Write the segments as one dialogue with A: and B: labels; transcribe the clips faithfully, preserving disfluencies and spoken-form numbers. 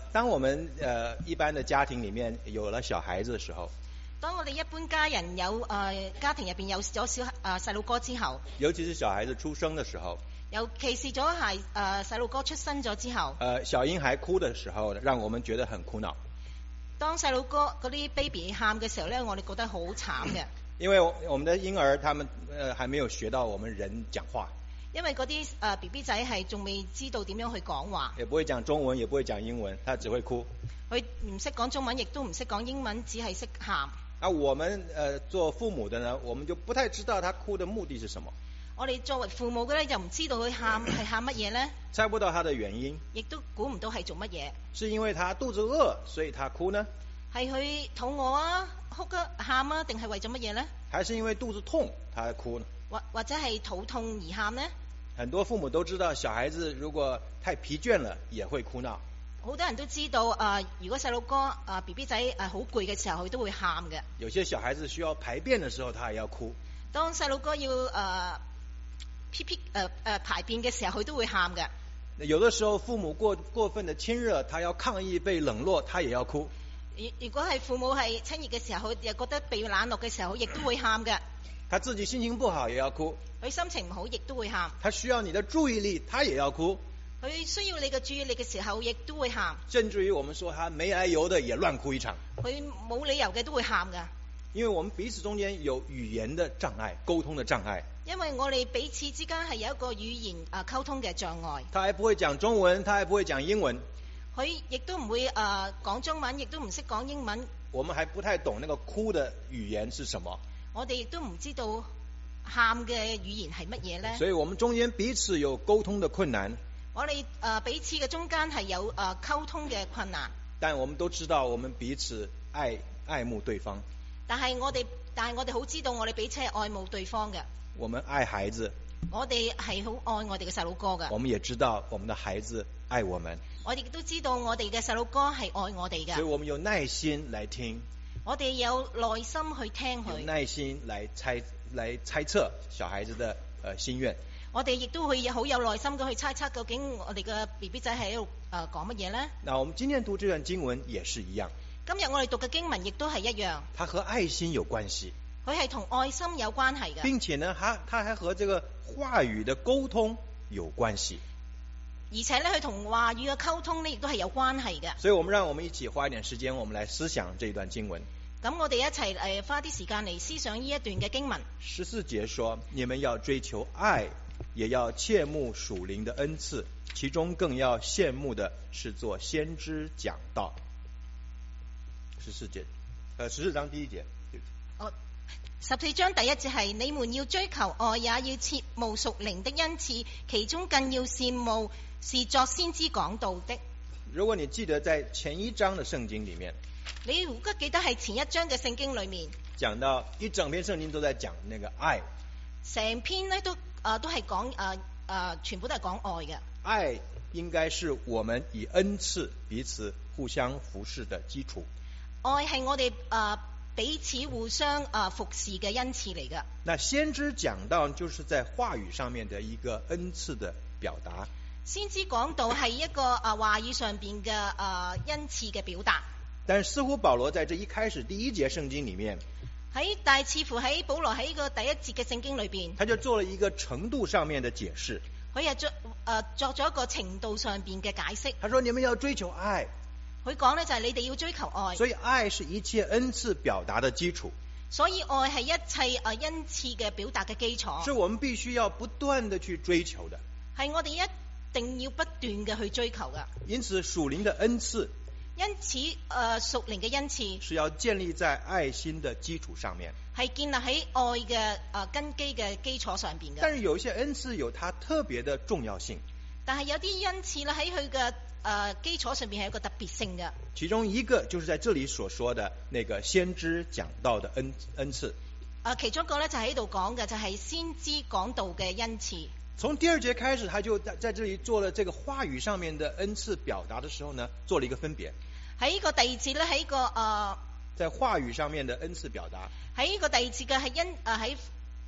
A: 当我們呃一般的家庭裡面有了小孩子的時候，
B: 當我哋一般家人有誒、呃、家庭入邊有咗小誒細路哥之後，
A: 尤其是小孩子出生的時候，
B: 尤其是咗係誒細路哥出生咗之後，
A: 呃小嬰孩哭的時候，讓我們覺得很苦惱。
B: 當細路哥嗰啲 baby 喊嘅時候咧，我哋覺得好慘嘅。
A: 因為我們的嬰兒，他們呃還沒有學到我們人講話，
B: 因為嗰啲誒 B B 仔係仲未知道點樣去講話，
A: 也不會講中文，也不會講英文，他只會哭。
B: 佢唔識講中文，亦都唔識講英文，只係識喊。
A: 啊，我們呃做父母的呢，我們就不太知道他哭的目的是什麼。
B: 我哋作為父母嘅咧，就唔知道佢喊係喊乜嘢咧，
A: 猜不到他的原因，
B: 亦都估唔到係做乜嘢。
A: 是因為他肚子餓，所以他哭呢？
B: 係佢肚餓啊，哭啊，喊啊，定係為咗乜嘢咧？
A: 還是因為肚子痛，他哭呢？
B: 或或者係肚痛而喊呢？
A: 很多父母都知道，小孩子如果太疲倦了，也會哭鬧。
B: 好多人都知道，誒、呃，如果細路哥誒 B B 仔誒好攰嘅時候，佢都會喊嘅。
A: 有些小孩子需要排便的時候，他也要哭。
B: 當細路哥要誒屁屁誒誒排便嘅時候，佢都會喊嘅。
A: 有的時候父母過過分的親熱，他要抗議被冷落，他也要哭。
B: 如如果係父母係親熱嘅時候，佢又覺得被冷落嘅時候，亦都會喊嘅。
A: 他自己心情不好也要哭。
B: 佢心情唔好，亦都會喊。
A: 他需要你的注意力，他也要哭。
B: 佢需要你嘅注意力嘅時候，亦都會喊。
A: 甚至於我們說他沒來由的也亂哭一場。
B: 佢冇理由嘅都會喊㗎。
A: 因為我們彼此中間有語言的障礙，溝通的障礙。
B: 因為我哋彼此之間係有一個語言啊溝通嘅障礙。
A: 他還不會講中文，他還不會講英文。
B: 佢亦都唔會誒講中文，亦都唔識講英文。
A: 我們還不太懂那個哭的語言是什麼。
B: 我哋亦都唔知道喊嘅語言係乜嘢咧。
A: 所以我們中間彼此有溝通的困難。
B: 我哋誒彼此嘅中間係有誒溝通嘅困難。
A: 但我們都知道，我們彼此愛愛慕對方。
B: 但係我哋，但係我哋好知道，我哋彼此係愛慕對方嘅。
A: 我們愛孩子。
B: 我哋係好愛我哋嘅細路哥嘅。
A: 我們也知道，我們的孩子愛我們。
B: 我哋亦都知道，我哋嘅細路哥係愛我哋嘅。
A: 所以我們有耐心來聽。
B: 我哋有耐心去聽佢。
A: 有耐心來猜來猜測小孩子的呃心願。
B: 我哋亦都會好有耐心咁去猜測究竟我哋嘅 B B 仔喺度誒講乜嘢咧？
A: 那我們今天讀這段經文也是一樣。
B: 今日我哋讀嘅經文亦都係一樣。
A: 它和愛心有關係。
B: 佢係同愛心有關係嘅。
A: 並且呢，它它還和這個話語的溝通有關係。
B: 而且咧，佢同話語嘅溝通呢亦都係有關係嘅。
A: 所以我們讓我們一起花一點時間，我們來思想這一段經文。
B: 咁我哋一齊誒花啲時間嚟思想呢一段嘅經文。
A: 十四節說：你們要追求愛，也要切慕屬靈的恩賜，其中更要羨慕的是做先知講道。十四節，呃，十四章第一節。
B: 哦，十四章第一節係：你們要追求愛，也要切慕屬靈的恩賜，其中更要羨慕是作先知講道的。
A: 如果你記得在前一章的聖經裡面，
B: 你如果記得係前一章嘅聖經裡面
A: 講到一整篇聖經都在講那個愛，
B: 成篇呢都誒、呃、都係講誒誒全部都係講愛嘅。
A: 愛應該是我們以恩賜彼此互相服侍的基礎。
B: 愛係我哋誒、呃、彼此互相誒、呃、服侍嘅恩賜嚟嘅。
A: 那先知講道就是在話語上面的一個恩賜的表達。
B: 先知講道係一個誒、呃、話語上邊嘅誒恩賜嘅表達。
A: 但似乎保羅在這一開始第一節聖經裡面，
B: 喺但似乎喺保羅喺呢個第一節嘅聖經裏邊，
A: 他就做了一個程度上面的解釋。
B: 佢又作誒作咗一個程度上邊嘅解釋。
A: 他說：你們要追求愛。
B: 佢講呢就係你哋要追求愛。
A: 所以愛是一切恩賜表達的基礎。
B: 所以愛係一切誒恩賜嘅表達嘅基礎。
A: 是我們必須要不斷的去追求的。
B: 係我哋一定要不斷嘅去追求㗎。
A: 因此屬靈的恩賜。
B: 因此，誒、呃、屬靈嘅恩賜
A: 是要建立在愛心的基礎上面，
B: 係建立喺愛嘅誒、呃、根基嘅基礎上邊嘅。
A: 但是有一些恩賜有它特別的重要性。
B: 但係有啲恩賜咧喺佢嘅誒基礎上邊係有一個特別性嘅。
A: 其中一個就是在這裡所說的那個先知講道的恩恩賜。誒、
B: 呃，其中一個咧就喺度講嘅就係先知講道嘅恩賜。
A: 從第二節開始，他就在在這裡做了這個話語上面的恩賜表達的時候呢，做了一個分別。喺
B: 呢個第二節咧，喺呢個誒、呃，
A: 在話語上面的恩賜表達。
B: 喺呢個第二節嘅係因誒喺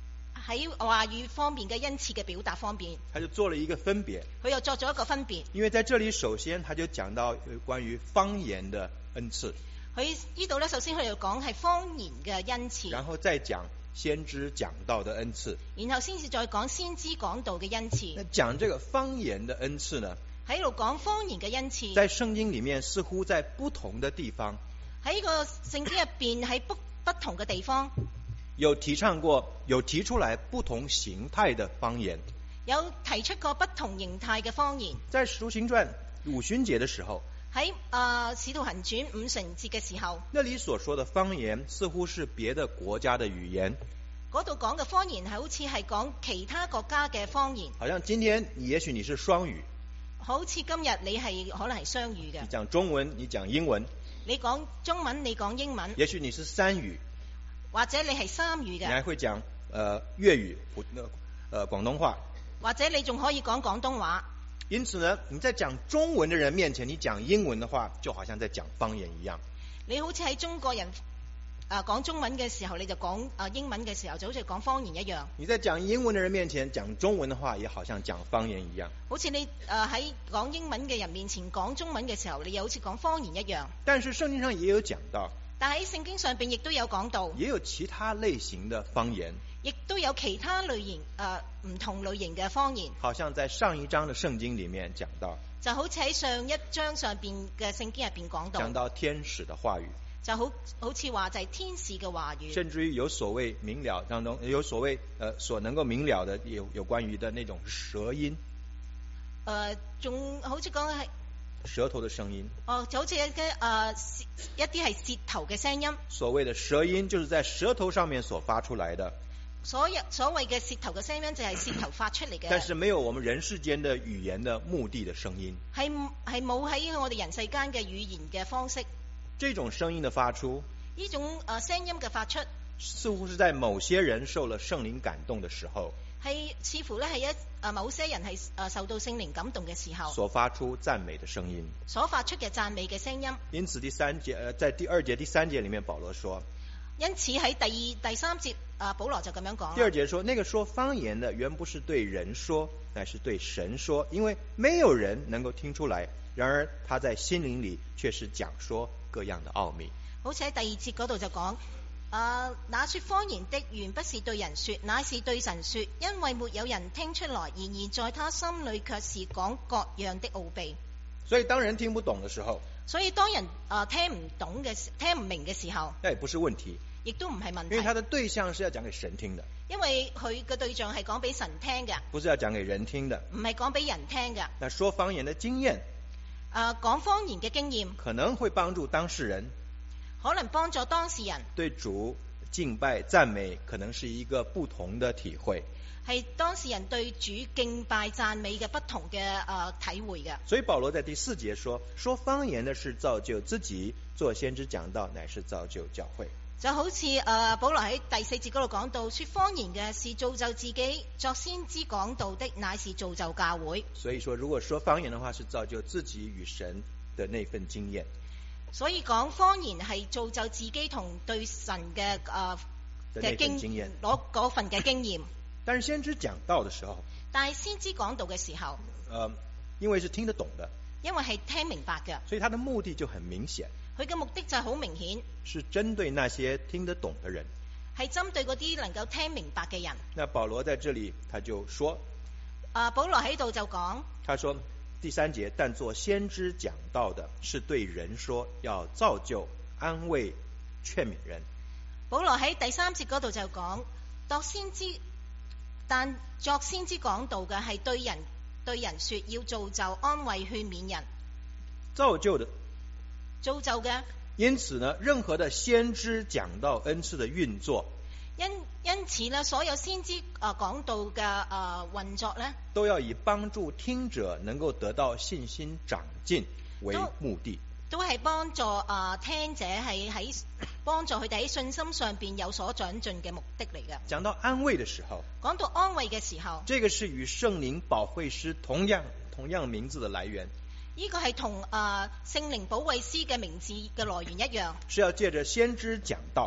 B: 喺話語方面嘅恩賜嘅表達方面，
A: 他就做了一個分別。
B: 佢又作咗一個分別。
A: 因為在這裡首先他就講到關於方言的恩賜，
B: 佢呢度咧，首先佢又講係方言嘅恩賜，
A: 然後再講先知講道的恩賜，
B: 然後先至再講先知講道嘅恩賜。
A: 那講這個方言的恩賜呢，
B: 喺度講方言嘅恩賜，
A: 在聖經裡面似乎在不同的地方
B: 喺個聖經入邊喺不不同嘅地方
A: 有提倡過，有提出來不同形態的方言，
B: 有提出過不同形態嘅方言。
A: 在使徒行傳五旬節的時候，
B: 喺誒使徒行傳五旬節嘅時候，
A: 那裡所說的方言似乎是別的國家的語言，
B: 嗰度講嘅方言係好似係講其他國家嘅方言。
A: 好像今天你也許你是雙語，
B: 好似今日你係可能係雙語嘅，
A: 你講中文，你講英文，
B: 你講中文，你講英文，
A: 也許你是三語，
B: 或者你係三語
A: 你
B: 嘅，
A: 還會講呃粵語、普呃廣東話，
B: 或者你仲可以講廣東話。
A: 因此呢，你在講中文的人面前，你講英文的話，就好像在講方言一樣。
B: 你好似喺中國人誒講中文嘅時候，你就講誒英文嘅時候，就好似講方言一樣。
A: 你在講英文的人面前講中文的話，也好像講方言一樣。
B: 好似你誒喺講英文嘅人面前講中文嘅時候，你又好似講方言一樣。
A: 但是聖經上也有講到，
B: 但喺聖經上邊亦都有講到，
A: 也有其他類型的方言，
B: 亦都有其他類型誒唔同類型嘅方言。
A: 好像在上一章的聖經裡面講到，
B: 就好似喺上一章上邊嘅聖經入邊講到，
A: 講到天使的話語，
B: 就好好似話就係天使嘅話語，
A: 甚至於有所謂明了當中有所謂呃所能夠明了的有有關於的那種舌音，
B: 誒仲好似講係
A: 舌頭的聲音。
B: 哦，就好似一啲誒一啲係舌頭嘅聲音。
A: 所謂的舌音，就是在舌頭上面所發出來的。
B: 所有所謂嘅舌頭嘅聲音就係舌頭發出嚟嘅，
A: 但是沒有我們人世間的語言的目的的聲音，
B: 係係冇喺我哋人世間嘅語言嘅方式。
A: 這種聲音的發出，
B: 呢種誒聲音嘅發出，
A: 似乎是在某些人受了聖靈感動的時候，
B: 係似乎咧係一誒某些人係誒受到聖靈感動嘅時候，
A: 所發出讚美的聲音，
B: 所發出嘅讚美嘅聲音。
A: 因此第三節，呃，在第二節、第三節裡面，保羅說，
B: 因此喺第二、第三節，啊保羅就咁樣講。
A: 第二節說，那個說方言的原不是對人說，乃是對神說，因為沒有人能夠聽出來，然而他在心靈裡卻是講說各樣的奧秘。
B: 好似喺第二節嗰度就講，啊那說方言的原不是對人說，乃是對神說，因為沒有人聽出來，然而在他心裡卻是講各樣的奧秘。
A: 所以當人聽不懂的時候，
B: 所以當人啊聽唔懂嘅聽唔明嘅時候，
A: 那也不是問題，
B: 亦都唔係問題，
A: 因為他的對象是要講給神聽的，
B: 因為佢嘅對象係講俾神聽嘅，
A: 不是要講給人聽的，
B: 唔係講俾人聽嘅。
A: 那說方言的經驗，
B: 啊講方言嘅經驗，
A: 可能會幫助當事人，
B: 可能幫助當事人
A: 對主敬拜讚美，可能是一個不同的體會。
B: 係當事人對主敬拜讚美嘅不同嘅誒、呃、體會嘅。
A: 所以保羅在第四節說，說方言的是造就自己，做先知講道乃是造就教會。
B: 就好似誒、呃、保羅喺第四節嗰度講到，說方言嘅是造就自己，作先知講道的乃是造就教會。
A: 所以說，如果說方言的話，是造就自己與神的那份經驗。
B: 所以講方言係造就自己同對神嘅誒嘅經驗，攞嗰份嘅經驗。
A: 但是先知講道的時候，
B: 但係先知講道嘅時候，
A: 呃，因為是聽得懂的，
B: 因為係聽明白嘅，
A: 所以他的目的就很明顯。
B: 佢嘅目的就係好明顯，
A: 是針對那些聽得懂的人，
B: 係針對嗰啲能夠聽明白嘅人。
A: 那保羅在這裡他就說，
B: 啊，保羅喺度就講，
A: 他說第三節，但做先知講道的，是對人說，要造就、安慰、勸勉人。
B: 保羅喺第三節嗰度就講，作先知。但作先知講道嘅係對人對人說，要造就、安慰、勸勉人。
A: 造就的，
B: 造就嘅。
A: 因此呢，任何的先知講道恩賜的運作，
B: 因因此呢，所有先知啊講道嘅啊運作呢，
A: 都要以幫助聽者能夠得到信心長進為目的。
B: 都係幫助啊聽者係喺幫助佢哋喺信心上邊有所長進嘅目的嚟嘅。
A: 講到安慰的時候，
B: 講到安慰嘅時候，
A: 這個是與聖靈保惠師同樣同樣名字的來源。
B: 呢個係同啊聖靈保惠師嘅名字嘅來源一樣，
A: 是要借着先知講道，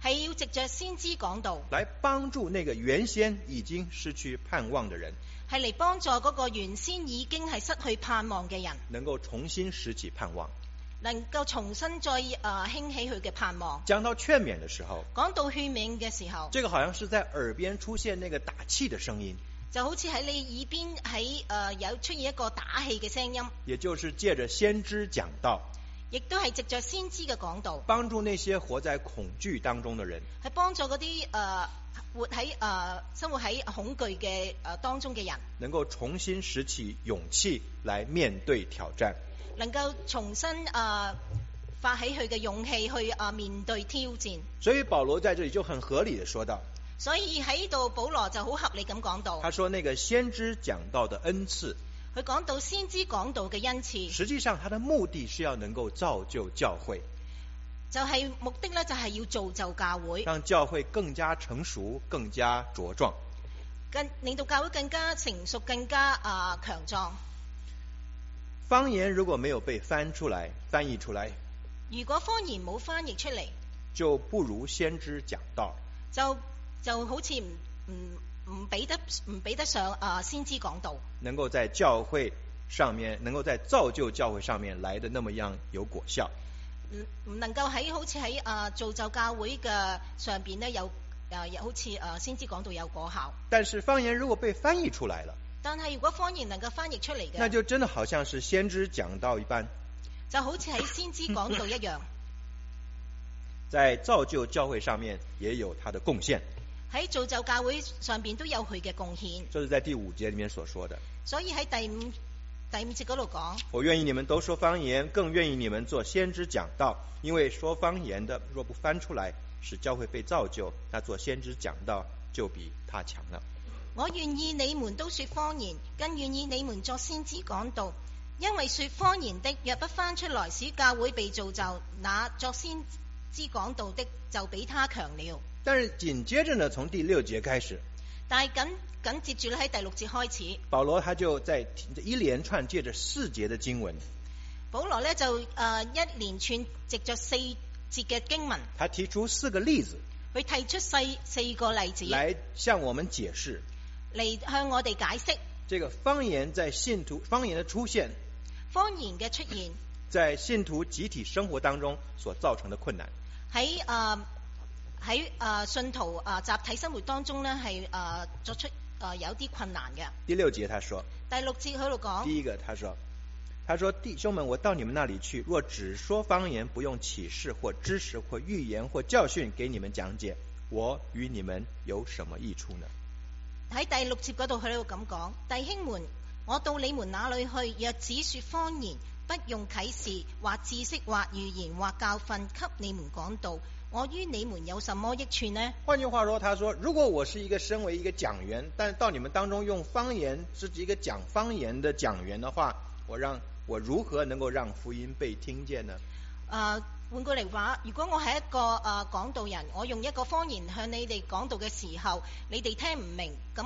B: 係要藉着先知講道，
A: 來幫助那個原先已經失去盼望的人，
B: 係嚟幫助嗰個原先已經係失去盼望嘅人，
A: 能夠重新拾起盼望。
B: 能夠重新再誒、呃、興起佢嘅盼望。
A: 講到勸勉的時候，
B: 講到勸勉嘅時候，
A: 這個好像是在耳邊出現那個打氣的聲音，
B: 就好似喺你耳邊喺誒有出現一個打氣嘅聲音，
A: 也就是借着先知講道，
B: 亦都係藉着先知嘅講道，
A: 幫助那些活在恐懼當中的人，
B: 係幫助嗰啲誒活喺誒、呃、生活喺恐懼嘅誒、呃、當中嘅人，
A: 能夠重新拾起勇氣來面對挑戰，
B: 能夠重新誒、呃、發起佢嘅勇氣去誒、呃、面對挑戰。
A: 所以保羅在這裡就很合理的說道，
B: 所以喺度保羅就好合理咁講到，
A: 他說那個先知講道的恩賜，
B: 佢講到先知講道嘅恩賜，
A: 實際上他的目的是要能夠造就教會，
B: 就係、是、目的咧就係要造就教會，
A: 讓教會更加成熟，更加茁壯，
B: 更令到教會更加成熟，更加啊、呃、強壯。
A: 方言如果沒有被翻出來翻譯出來，
B: 如果方言冇翻譯出嚟，
A: 就不如先知講道，
B: 就就好似唔唔唔比得唔比得上啊、呃、先知講道，
A: 能夠在教會上面，能夠在造就教會上面來的那麼樣有果效，
B: 唔唔能夠喺好似喺啊造就教會嘅上邊咧有啊好似啊先知講道有果效。
A: 但是方言如果被翻譯出來了，
B: 但係如果方言能夠翻譯出嚟嘅，
A: 那就真的好像是先知講道一般，
B: 就好似喺先知講道一樣，
A: 在造就教會上面也有他的貢獻，
B: 喺造就教會上邊都有佢嘅貢獻。
A: 這是在第五節裡面所說的。
B: 所以喺第五第五節嗰度講，
A: 我願意你們都說方言，更願意你們做先知講道，因為說方言的若不翻出來，使教會被造就，那做先知講道就比他強了。
B: 我願意你們都說方言，更願意你們作先知講道，因為說方言的若不翻出來使教會被造就，那作先知講道的就比他強了。
A: 但是緊接着呢，從第六節開始，
B: 但係緊緊接住咧喺第六節開始，
A: 保羅他就在一連串借着四節的經文，
B: 保羅呢就誒、呃、一連串藉着四節嘅經文，
A: 他提出四個例子，
B: 佢提出四四個例子，
A: 來向我們解釋，
B: 嚟向我哋解釋
A: 這個方言在信徒方言的出現，
B: 方言嘅出現，
A: 在信徒集體生活當中所造成的困難。
B: 喺誒喺誒信徒誒、呃、集體生活當中呢係誒作出誒、呃、有啲困難嘅。
A: 第六節他說，
B: 第六節喺度講，
A: 第一個他說，他說弟兄們，我到你們那裏去，若只說方言，不用啟示或知識或預言或教訓給你們講解，我與你們有什麼益處呢？
B: 喺第六節嗰度佢喺度咁講，弟兄們，我到你們那裏去，若只說方言，不用啟示或知識或預言或教訓給你們講道，我於你們有什麼益處呢？
A: 換句話說，他說如果我是一個身為一個講員，但到你們當中用方言，是一個講方言的講員的話，我讓我如何能夠讓福音被聽見呢？
B: 誒換句嚟話，如果我係一個誒、呃、講道人，我用一個方言向你哋講道嘅時候，你哋聽唔明，咁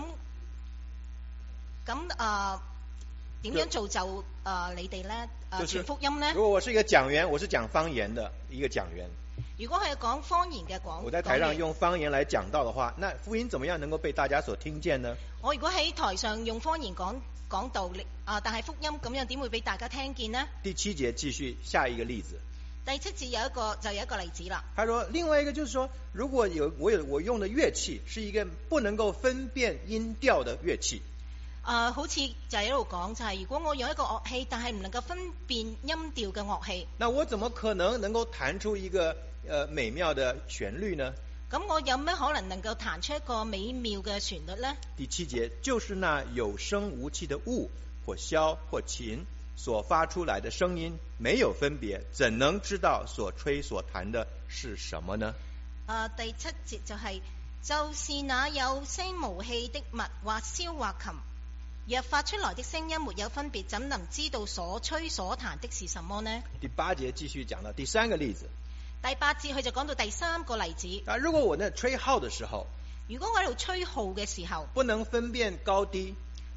B: 咁誒點樣造就誒、呃、你哋咧誒傳福音呢？
A: 如果我是一個講員，我是講方言的一個講員，
B: 如果係講方言嘅講，
A: 我在台上用方言來講道的話，那福音怎麼樣能夠被大家所聽見呢？
B: 我如果喺台上用方言講講道理啊，但係福音咁樣點會俾大家聽見呢？
A: 第七節繼續下一個例子。
B: 第七節有一個就有一個例子啦。
A: 他說，另外一個就是說，如果有我有我用的樂器是一個不能夠分辨音調的樂器，
B: 啊、呃，好似就喺度講就係、是，如果我用一個樂器，但係唔能夠分辨音調嘅樂器，
A: 那我怎麼可能能夠彈出一個呃美妙的旋律呢？
B: 咁我有咩可能能夠彈出一個美妙嘅旋律呢？
A: 第七節就是那有聲無氣的物或簫或琴所發出來的聲音沒有分別，怎能知道所吹所彈的是什麼呢？
B: 啊、呃，第七節就係、是，就是那有聲無氣的物或簫或琴，若發出來的聲音沒有分別，怎能知道所吹所彈的是什麼呢？
A: 第八節繼續講到第三個例子。
B: 第八節佢就講到第三個例子。
A: 啊，如果我呢吹號的時候，
B: 如果我喺度吹號嘅時候，
A: 不能分辨高低，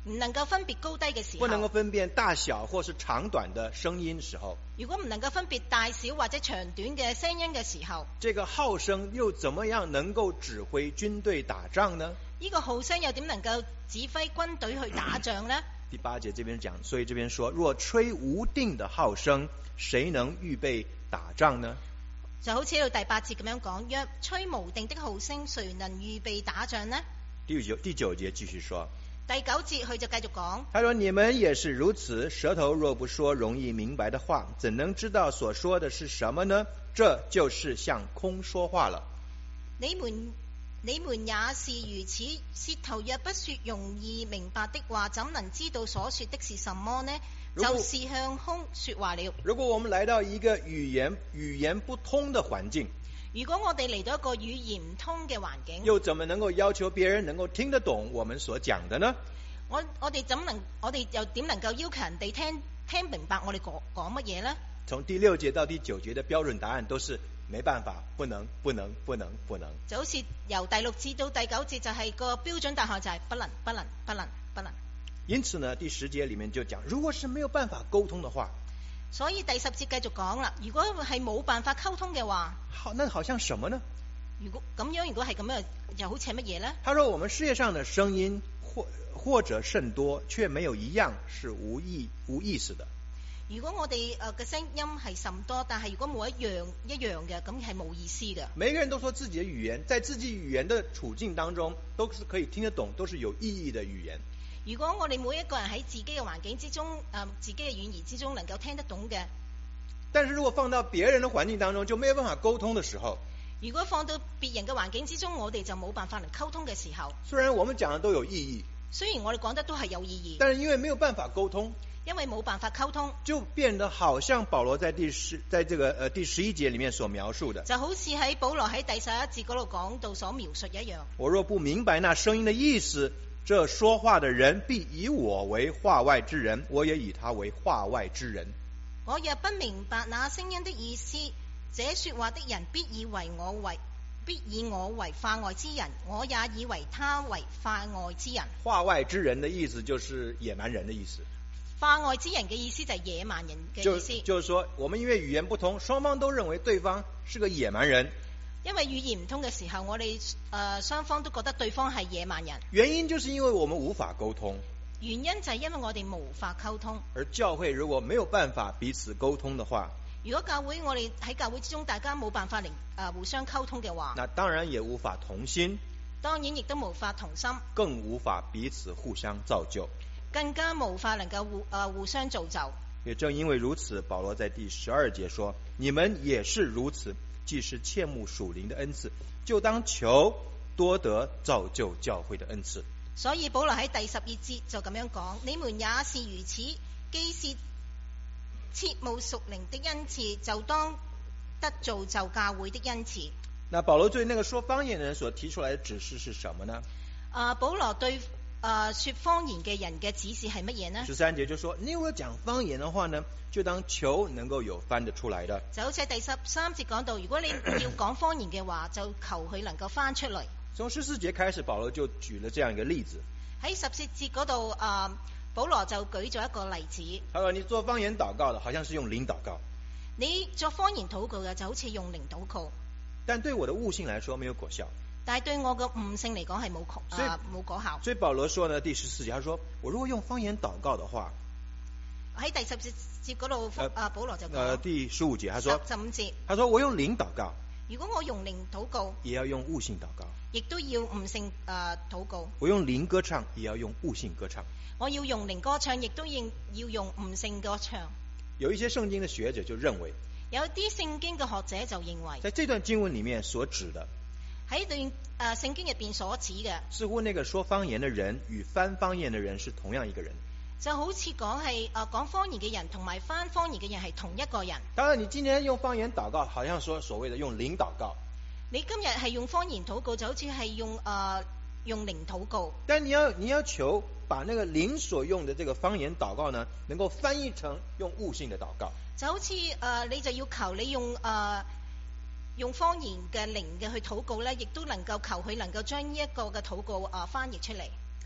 B: 唔能夠分別高低嘅時
A: 不能夠
B: 候，
A: 分辨大小或是長短的聲音時候，
B: 如果唔能夠分別大小或者長短嘅聲音嘅時候，
A: 這個號聲又怎麼樣能夠指揮軍隊打仗呢？
B: 呢個號聲又點能夠指揮軍隊去打仗呢？
A: 第八節這邊講，所以這邊說，若吹無定的號聲，誰能預備打仗呢？
B: 就好似喺度第八節咁樣講，若吹無定的號聲，誰能預備打仗呢？
A: 第九第九節繼續說，
B: 第九節佢就繼續講，
A: 他說：你們也是如此，舌頭若不說容易明白的話，怎能知道所說的是什麼呢？這就是向空說話了。
B: 你們你們也是如此，舌頭若不說容易明白的話，怎能知道所說的是什麼呢？
A: 如果
B: 就是向空說話了。
A: 如果我們來到一個語言語言不通的環境，
B: 如果我哋嚟到一個語言唔通嘅環境，
A: 又怎麼能夠要求別人能夠聽得懂我們所講的呢？
B: 我我哋怎能我哋又點能夠要求人哋聽聽明白我哋講講乜嘢呢？
A: 從第六節到第九節的標準答案都是沒辦法，不能，不能，不能，不能。
B: 就好似由第六節到第九節就係個標準答案就係不能，不能，不能，不能。
A: 因此呢，第十節裏面就講，如果是沒有辦法溝通的話，
B: 所以第十節繼續講啦。如果係冇辦法溝通嘅話，
A: 好，那好像什麼呢？
B: 如果咁樣，如果係咁樣，又好似係乜嘢呢？
A: 他說，我們世界上的聲音或或者甚多，卻沒有一樣是無意無意思的。
B: 如果我哋誒嘅聲音係甚多，但係如果冇一樣一樣嘅，咁係冇意思嘅。
A: 每個人都說自己的語言，在自己語言的處境當中，都是可以聽得懂，都是有意義的語言。
B: 如果我哋每一個人喺自己嘅環境之中，誒、呃、自己嘅語言之中能夠聽得懂嘅，
A: 但是如果放到別人的環境當中，就沒有辦法溝通的時候，
B: 如果放到別人嘅環境之中，我哋就冇辦法能溝通嘅時候，
A: 雖然我們講的都有意義，
B: 雖然我哋講得都係有意義，
A: 但是因為沒有辦法溝通，
B: 因為冇辦法溝通，
A: 就變得好像保羅在第十，在這個呃第十一節裏面所描述的，
B: 就好似喺保羅喺第十一節嗰度講到所描述一樣。
A: 我若不明白那聲音的意思，這說話的人必以我為話外之人，我也以他為話外之人。
B: 我若不明白那聲音的意思，這說話的人必以為我為必以我為話外之人，我也以為他為話外之人。
A: 話外之人的意思就是野蠻人的意思。
B: 話外之人嘅意思就係野蠻人嘅
A: 就
B: 意思。
A: 就是說，我們因為語言不通，雙方都認為對方是個野蠻人。
B: 因為語言唔通嘅時候，我哋誒雙方都覺得對方係野蠻人。
A: 原因就是因為我們無法溝通。
B: 原因就係因為我哋無法溝通。
A: 而教會如果沒有辦法彼此溝通的話，
B: 如果教會我哋喺教會之中大家冇辦法嚟誒互相溝通嘅話，
A: 那當然也無法同心，
B: 當然亦都無法同心，
A: 更無法彼此互相造就，
B: 更加無法能夠互誒、呃、互相造就。
A: 也正因為如此，保羅在第十二節說：你們也是如此，既是切慕屬靈的恩賜，就當求多得造就教會的恩賜。
B: 所以保羅喺第十二節就咁樣講：你們也是如此，既是切慕屬靈的恩賜，就當得造就教會的恩賜。
A: 那保羅對那個說方言的人所提出來的指示是什麼呢？
B: 啊，保羅對啊說方言嘅人嘅指示係乜嘢呢？
A: 十三節就說：你如果講方言的話呢，就當求能夠有翻得出來的。
B: 就好似第十三節講到，如果你要講方言嘅話，就求佢能夠翻出嚟。
A: 從十四節開始，保羅就舉了這樣一個例子。
B: 喺十四節嗰度，啊，保羅就舉咗一個例子。
A: 他說：你做方言禱告的，好像是用靈禱告。
B: 你作方言禱告嘅，就好似用靈禱告。
A: 但對我的悟性來說，沒有果效。
B: 但係對我嘅悟性嚟講係冇啊冇果效。
A: 所以保羅說呢，第十四節，他說：我如果用方言禱告的話，
B: 喺第十節嗰度，啊保羅就講。
A: 呃，第十五節，他說：
B: 十五節，
A: 他說我用靈禱告。
B: 如果我用靈禱告，
A: 也要用悟性禱告。
B: 亦都要悟性啊禱告。
A: 我用靈歌唱，也要用悟性歌唱。
B: 我要用靈歌唱，亦都要要用悟性歌唱。
A: 有一些聖經的學者就認為，
B: 有啲聖經嘅學者就認為，
A: 在這段經文裏面所指的，
B: 喺段誒聖經入邊所指嘅，
A: 似乎那個說方言的人與翻方言的人是同樣一個人。
B: 就好似講係誒講方言嘅人同埋翻方言嘅人係同一個人。
A: 當然，你今天用方言禱告，好像說所謂的用靈禱告。
B: 你今日係用方言禱告，就好似係用誒、呃、用靈禱告。
A: 但你要你要求把那個靈所用的這個方言禱告呢，能夠翻譯成用悟性的禱告。
B: 就好似誒、呃、你就要求你用誒、呃、用方言嘅靈嘅去禱告咧，亦都能夠求佢能夠將呢一個嘅禱告啊、呃、翻譯出嚟。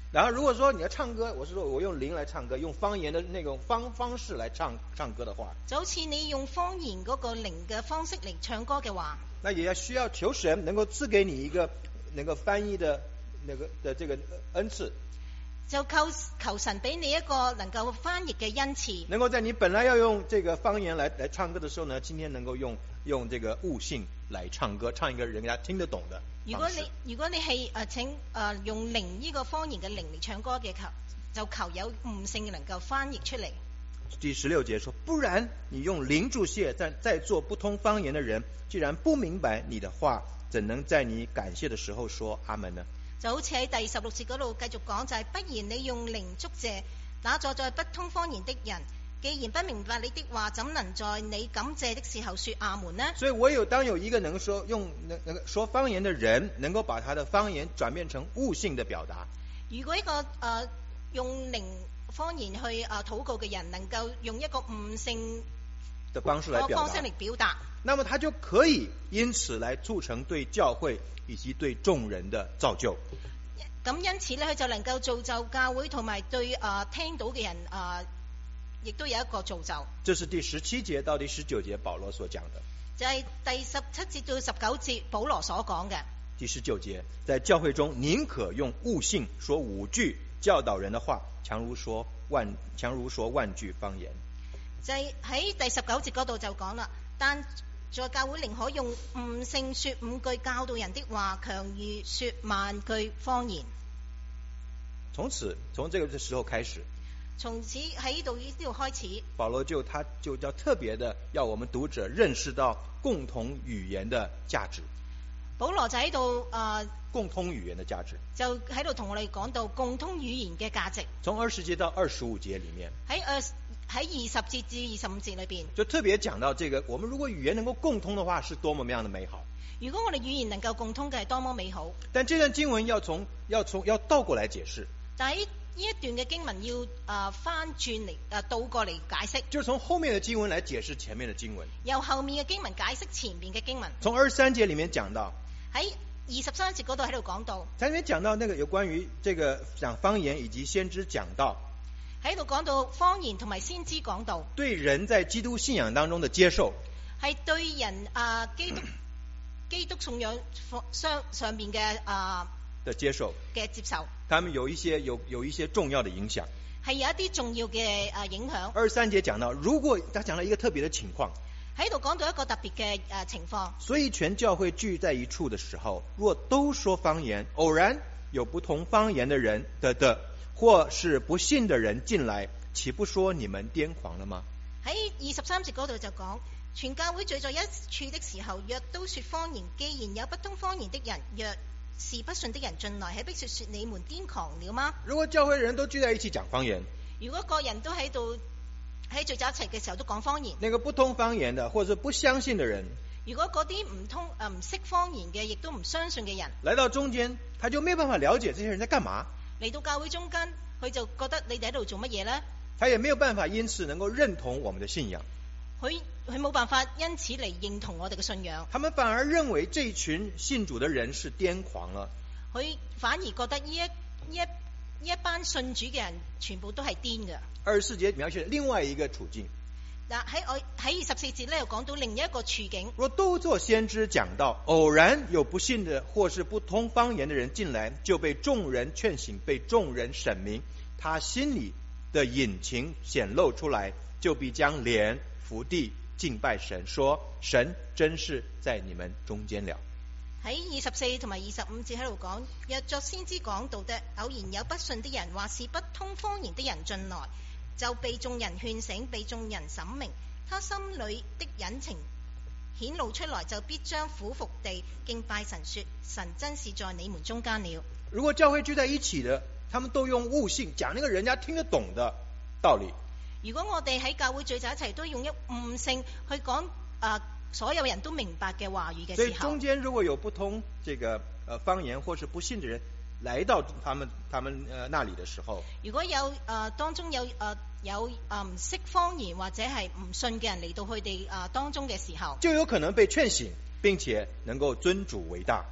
A: 然後如果說你要唱歌，我是說我用靈來唱歌，用方言的那種方方式來唱唱歌的話，
B: 就好似你用方言嗰個靈嘅方式嚟唱歌嘅話，
A: 那也要需要求神能夠賜給你一個能夠翻譯的那個的這個恩賜，
B: 就求求神俾你一個能夠翻譯嘅恩賜，
A: 能夠在你本來要用這個方言來來唱歌的時候呢，今天能夠用用這個悟性來唱歌，唱一個人家聽得懂的。
B: 如果你如果你係誒、呃、請誒、呃、用靈呢個方言嘅靈嚟唱歌嘅，求就求有悟性能夠翻譯出嚟。
A: 第十六節說，不然你用靈注謝，在在做不通方言的人，既然不明白你的話，怎能在你感謝的時候說阿門呢？
B: 就好似喺第十六節嗰度繼續講，就係、是、不然你用靈祝謝，打坐在不通方言的人，既然不明白你的話，怎能在你感謝的時候說阿門呢？所以
A: 我有當有一個能說用能能說方言的人，能夠把他的方言轉變成悟性的表達。
B: 如果一個誒、呃、用靈方言去誒禱告嘅人，能夠用一個悟性
A: 的方式嚟表達，
B: 方式嚟表達，
A: 那麼他就可以因此來促成對教會以及對眾人的造就。
B: 咁因此咧，佢就能夠造就教會同埋對誒、呃、聽到嘅人誒。亦都有一個造就。
A: 這是第十七節到第十九節保羅所講的。
B: 就係第十七節到十九節保羅所講嘅。
A: 第十九節，在教會中寧可用悟性說五句教導人的話，強如說萬強如說萬句方言。
B: 就係喺第十九節嗰度就講啦，但在教會寧可用悟性說五句教導人的話，強如說萬句方言。
A: 從此從這個時候開始。
B: 從此喺呢度呢度開始，
A: 保羅就他就叫特別的要我們讀者認識到共同語言的價值。
B: 保羅就喺度誒，
A: 共通語言的價值，
B: 就喺度同我哋講到共通語言嘅價值。
A: 從二十節到二十五節裏面，
B: 喺誒喺二十節至二十五節裏邊，
A: 就特別講到這個，我們如果語言能夠共通的話，是多麼麼樣的美好。
B: 如果我哋語言能夠共通嘅係多麼美好。
A: 但這段經文要從要從要倒過來解釋。
B: 但係呢一段嘅經文要誒、呃、翻轉嚟誒倒過嚟解釋，
A: 就從後面嘅經文來解釋前面嘅經文。
B: 由後面嘅經文解釋前面嘅經文。
A: 從二十三節裏面講到，
B: 喺二十三節嗰度喺度講到，
A: 喺裏面講到那個有關於這個講方言以及先知講道，
B: 喺度講到方言同埋先知講道，
A: 對人在基督信仰當中的接受，
B: 係對人誒、呃、基督基督信仰上上面嘅誒。呃
A: 的接受
B: 嘅接受，
A: 他們有一些有有一些重要的影響，
B: 係有一啲重要嘅誒影響。
A: 二十三節講到，如果他講到一個特別的情況，
B: 喺度講到一個特別嘅誒情況，
A: 所以全教會聚在一處的時候，若都說方言，偶然有不同方言的人的的，或是不信的人進來，豈不說你們癲狂了嗎？
B: 喺二十三節嗰度就講，全教會聚在一處的時候，若都說方言，既然有不通方言的人，若是不信的人進來，豈不是說你們癲狂了嗎？
A: 如果教會人都聚在一起講方言，
B: 如果個人都喺度喺聚在一齊嘅時候都講方言，
A: 那個不通方言的或者不相信的人，
B: 如果嗰啲唔通誒唔識方言嘅，亦都唔相信嘅人
A: 來到中間，他就沒有辦法了解這些人在幹嘛。
B: 嚟到教會中間，佢就覺得你哋喺度做乜嘢呢？
A: 他也沒有辦法因此能夠認同我們的信仰。
B: 佢佢冇辦法因此嚟認同我哋嘅信仰，
A: 他們反而認為這群信主的人是癲狂了。
B: 佢反而覺得呢一一一班信主嘅人全部都係癲嘅。
A: 二十四節描寫另外一個處境。
B: 嗱喺我喺二十四節咧又講到另一個處境。
A: 若都做先知講道，偶然有不信的或是不通方言的人進來，就被眾人勸醒，被眾人審明，他心裏的隱情顯露出來，就必將臉伏地敬拜神，說神真是在你們中間了。
B: 喺二十四同埋二十五節喺度講，若作先知講道的，偶然有不信的人或是不通方言的人進來，就被眾人勸醒，被眾人審明，他心裏的隱情顯露出來，就必將俯伏地敬拜神，說神真是在你們中間了。
A: 如果教會聚在一起的，他們都用悟性講那個人家聽得懂的道理。
B: 如果我哋喺教會聚在一齊，都用一悟性去講誒、呃、所有人都明白嘅話語嘅時候，
A: 所以中間如果有不通這個誒方言或是不信的人來到他們他們誒那裡的時候，
B: 如果有誒、呃、當中有誒、呃、有誒唔識方言或者係唔信嘅人嚟到佢哋誒當中嘅時候，
A: 就有可能被勸醒，並且能夠尊主為大，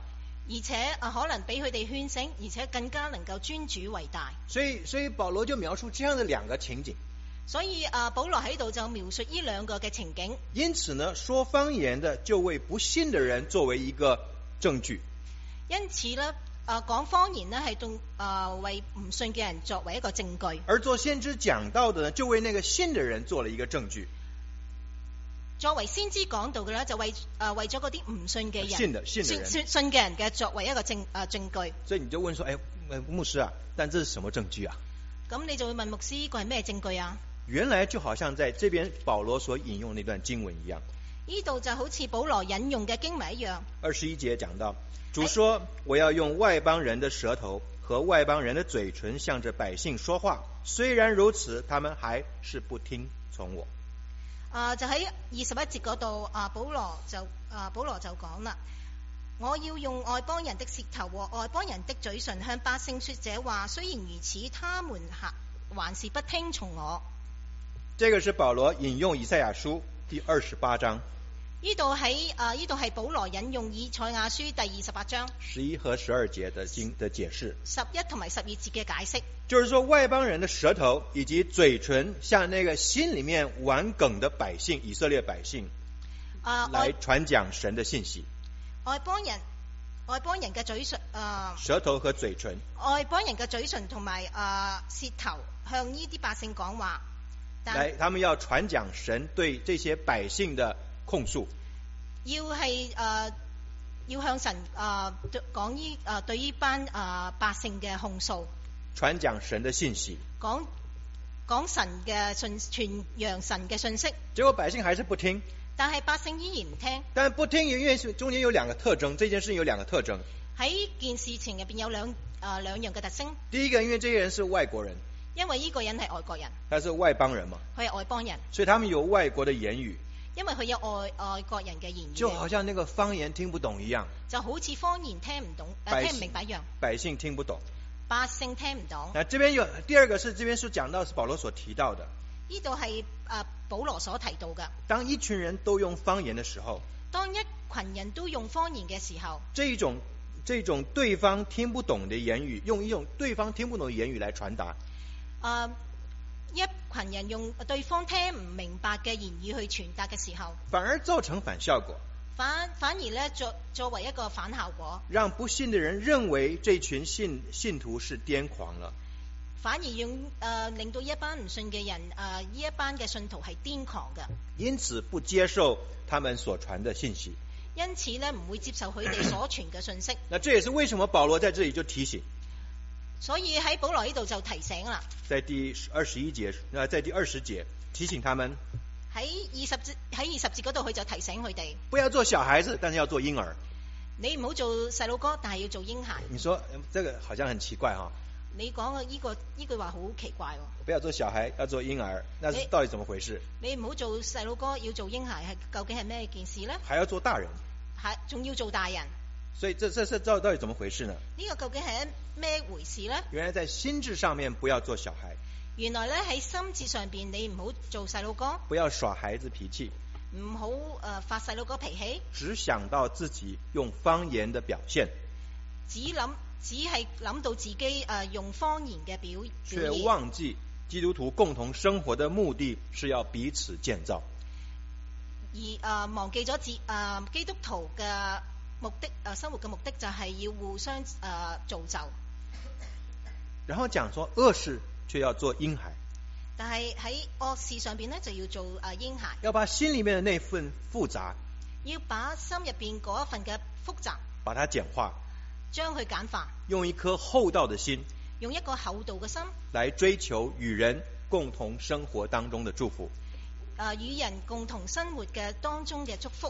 B: 而且啊可能俾佢哋勸醒，而且更加能夠尊主為大。
A: 所以，所以保羅就描述這樣的兩個情景。
B: 所以啊，保羅喺度就描述呢兩個嘅情景。
A: 因此呢，說方言的就為不信的人作為一個證據。
B: 因此呢，啊講方言呢係對啊為唔信嘅人作為一個證據。
A: 而做先知講道的呢，就為那個信的人做了一個證據。
B: 作為先知講道嘅咧，就為誒、呃、為咗嗰啲唔信嘅人，
A: 信的信的人
B: 信信嘅人嘅作為一個證誒、呃、證據。
A: 所以你就問說，誒、哎，牧師啊，但這是什麼證據啊？
B: 咁你就會問牧師，呢個係咩證據啊？
A: 原來就好像在這邊保羅所引用那段經文一樣。
B: 呢度就好似保羅引用嘅經文一樣。
A: 二十一節講到，主說：我要用外邦人的舌頭和外邦人的嘴唇向着百姓說話，雖然如此，他們還是不聽從我。
B: 啊、呃，就喺二十一節嗰度，啊保羅就啊保羅就講啦，我要用外邦人的舌頭和外邦人的嘴唇向百姓說這話，雖然如此，他們還還是不聽從我。
A: 這個是保羅引用以賽亞書第二十八章。
B: 呢度喺啊呢度係保羅引用以賽亞書第二十八章
A: 十一和十二節的經的解釋。
B: 十一同埋十二節嘅解釋。
A: 就是說外邦人的舌頭以及嘴唇向那個心裡面頑梗的百姓，以色列百姓，
B: 啊，
A: 來傳講神的信息。
B: 外邦人外邦人嘅嘴唇啊，
A: 舌頭和嘴唇，
B: 外邦人嘅嘴唇同埋啊舌頭向呢啲百姓講話，
A: 來，他們要傳講神對這些百姓的控訴，
B: 要係誒、呃、要向神誒講呢誒對呢班誒百姓嘅控訴，
A: 傳講神的信息，
B: 講講神嘅信傳揚神嘅信息。
A: 結果百姓還是不聽，
B: 但係百姓依然唔聽。
A: 但不聽，因為中間有兩個特徵，這件事情有兩個特徵。
B: 喺件事情入邊有兩誒、呃、兩樣嘅特徵。
A: 第一個，因為這些人是外國人，
B: 因為呢個人係外國人，
A: 他是外邦人嘛，
B: 佢係外邦人，
A: 所以他們有外國的言語。
B: 因為佢有外外國人嘅言語，
A: 就好像那個方言聽不懂一樣，
B: 就好似方言聽唔懂、呃、聽唔明白一樣，
A: 百姓聽不懂，
B: 百姓聽唔懂。
A: 那這邊有第二個是，這邊是講到是保羅所提到的，
B: 呢度係誒保羅所提到嘅。
A: 當一群人都用方言的時候，當
B: 一群人都用方言嘅時候，
A: 這一種這種對方聽不懂的言語，用一種對方聽不懂的言語來傳達。誒、
B: 呃。一群人用對方聽唔明白嘅言語去傳達嘅時候，
A: 反而造成反效果。
B: 反反而咧作作為一個反效果，
A: 讓不信的人認為這群信信徒是癲狂了。
B: 反而用誒、呃、令到一班唔信嘅人誒呢、呃、一班嘅信徒係癲狂嘅，
A: 因此不接受他們所傳的信息。
B: 因此咧唔會接受佢哋所傳嘅信息。
A: 那這也是為什麼保羅在這裡就提醒。
B: 所以喺保羅呢度就提醒啦，
A: 在第二十一節，呃，在第二十節提醒他們，
B: 喺二十節喺二十節嗰度佢就提醒佢哋，
A: 不要做小孩子，但是要做嬰兒。
B: 你唔好做細路哥，但係要做嬰孩。
A: 你說這個好像很奇怪哈？
B: 你講嘅呢個呢句話好奇怪喎。
A: 不要做小孩，要做嬰兒，那是到底怎麼回事？
B: 你唔好做細路哥，要做嬰孩，係究竟係咩件事呢？
A: 還要做大人，
B: 係仲要做大人。
A: 所以這這這到到底怎麼回事呢？
B: 呢個究竟係咩回事呢？
A: 原來在心智上面不要做小孩。
B: 原來咧喺心智上邊你唔好做細路哥。
A: 不要耍孩子脾氣。
B: 唔好誒發細路哥脾氣。
A: 只想到自己用方言的表現。
B: 只諗只係諗到自己誒、呃、用方言嘅表現。
A: 卻忘記基督徒共同生活的目的是要彼此建造。
B: 而誒、呃、忘記咗自誒基督徒嘅。目的誒、呃，生活嘅目的就係要互相誒、呃、造就。
A: 然後講說惡事卻要做嬰孩，
B: 但係喺惡事上邊咧就要做誒嬰、呃、孩。
A: 要把心裏面的那份複雜，
B: 要把心入邊嗰一份嘅複雜，
A: 把它簡化，
B: 將佢簡化，
A: 用一顆厚道的心，
B: 用一個厚道嘅心，
A: 來追求與人共同生活當中的祝福。
B: 誒、呃，與人共同生活嘅當中嘅祝福。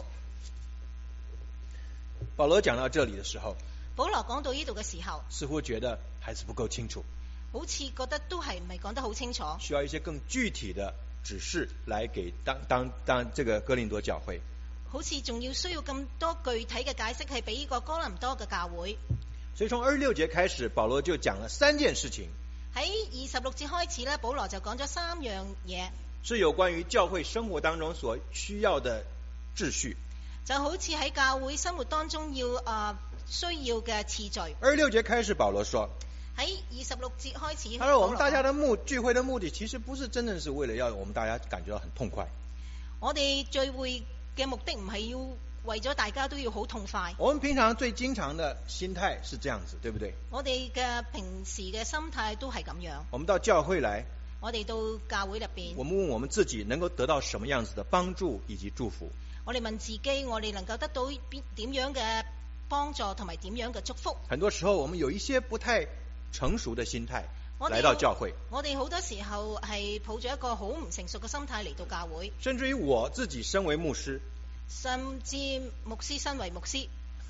A: 保羅講到這裡的時候，
B: 保羅講到呢度嘅時候，
A: 似乎覺得還是不夠清楚，
B: 好似覺得都係唔係講得好清楚，
A: 需要一些更具體的指示來給當當當這個哥林多教會，
B: 好似仲要需要咁多具體嘅解釋係俾呢個哥林多嘅教會。
A: 所以從二十六節開始，保羅就講了三件事情。
B: 喺二十六節開始咧，保羅就講咗三樣嘢，
A: 是有關於教會生活當中所需要的秩序。
B: 就好似喺教會生活當中要誒、呃、 需要嘅次序。
A: 二十六節開始，保羅說，
B: 喺二十六節開始，
A: 他說我們大家的目聚會的目的，其實不是真正是為了要我們大家感覺到很痛快。
B: 我哋聚會嘅目的唔係要為咗大家都要好痛快。
A: 我們平常最經常的心態是這樣子，對不對？
B: 我哋嘅平時嘅心態都係咁樣。
A: 我們到教會來，
B: 我哋到教會入邊，
A: 我們問我們自己能夠得到什麼樣子的幫助以及祝福。
B: 我哋問自己，我哋能夠得到邊點樣嘅幫助同埋點樣嘅祝福。
A: 很多時候我們有一些不太成熟的心態
B: 我
A: 來到教會，
B: 我哋好多時候係抱住一個好唔成熟嘅心態嚟到教會，
A: 甚至於我自己身為牧師，
B: 甚至牧師身為牧師，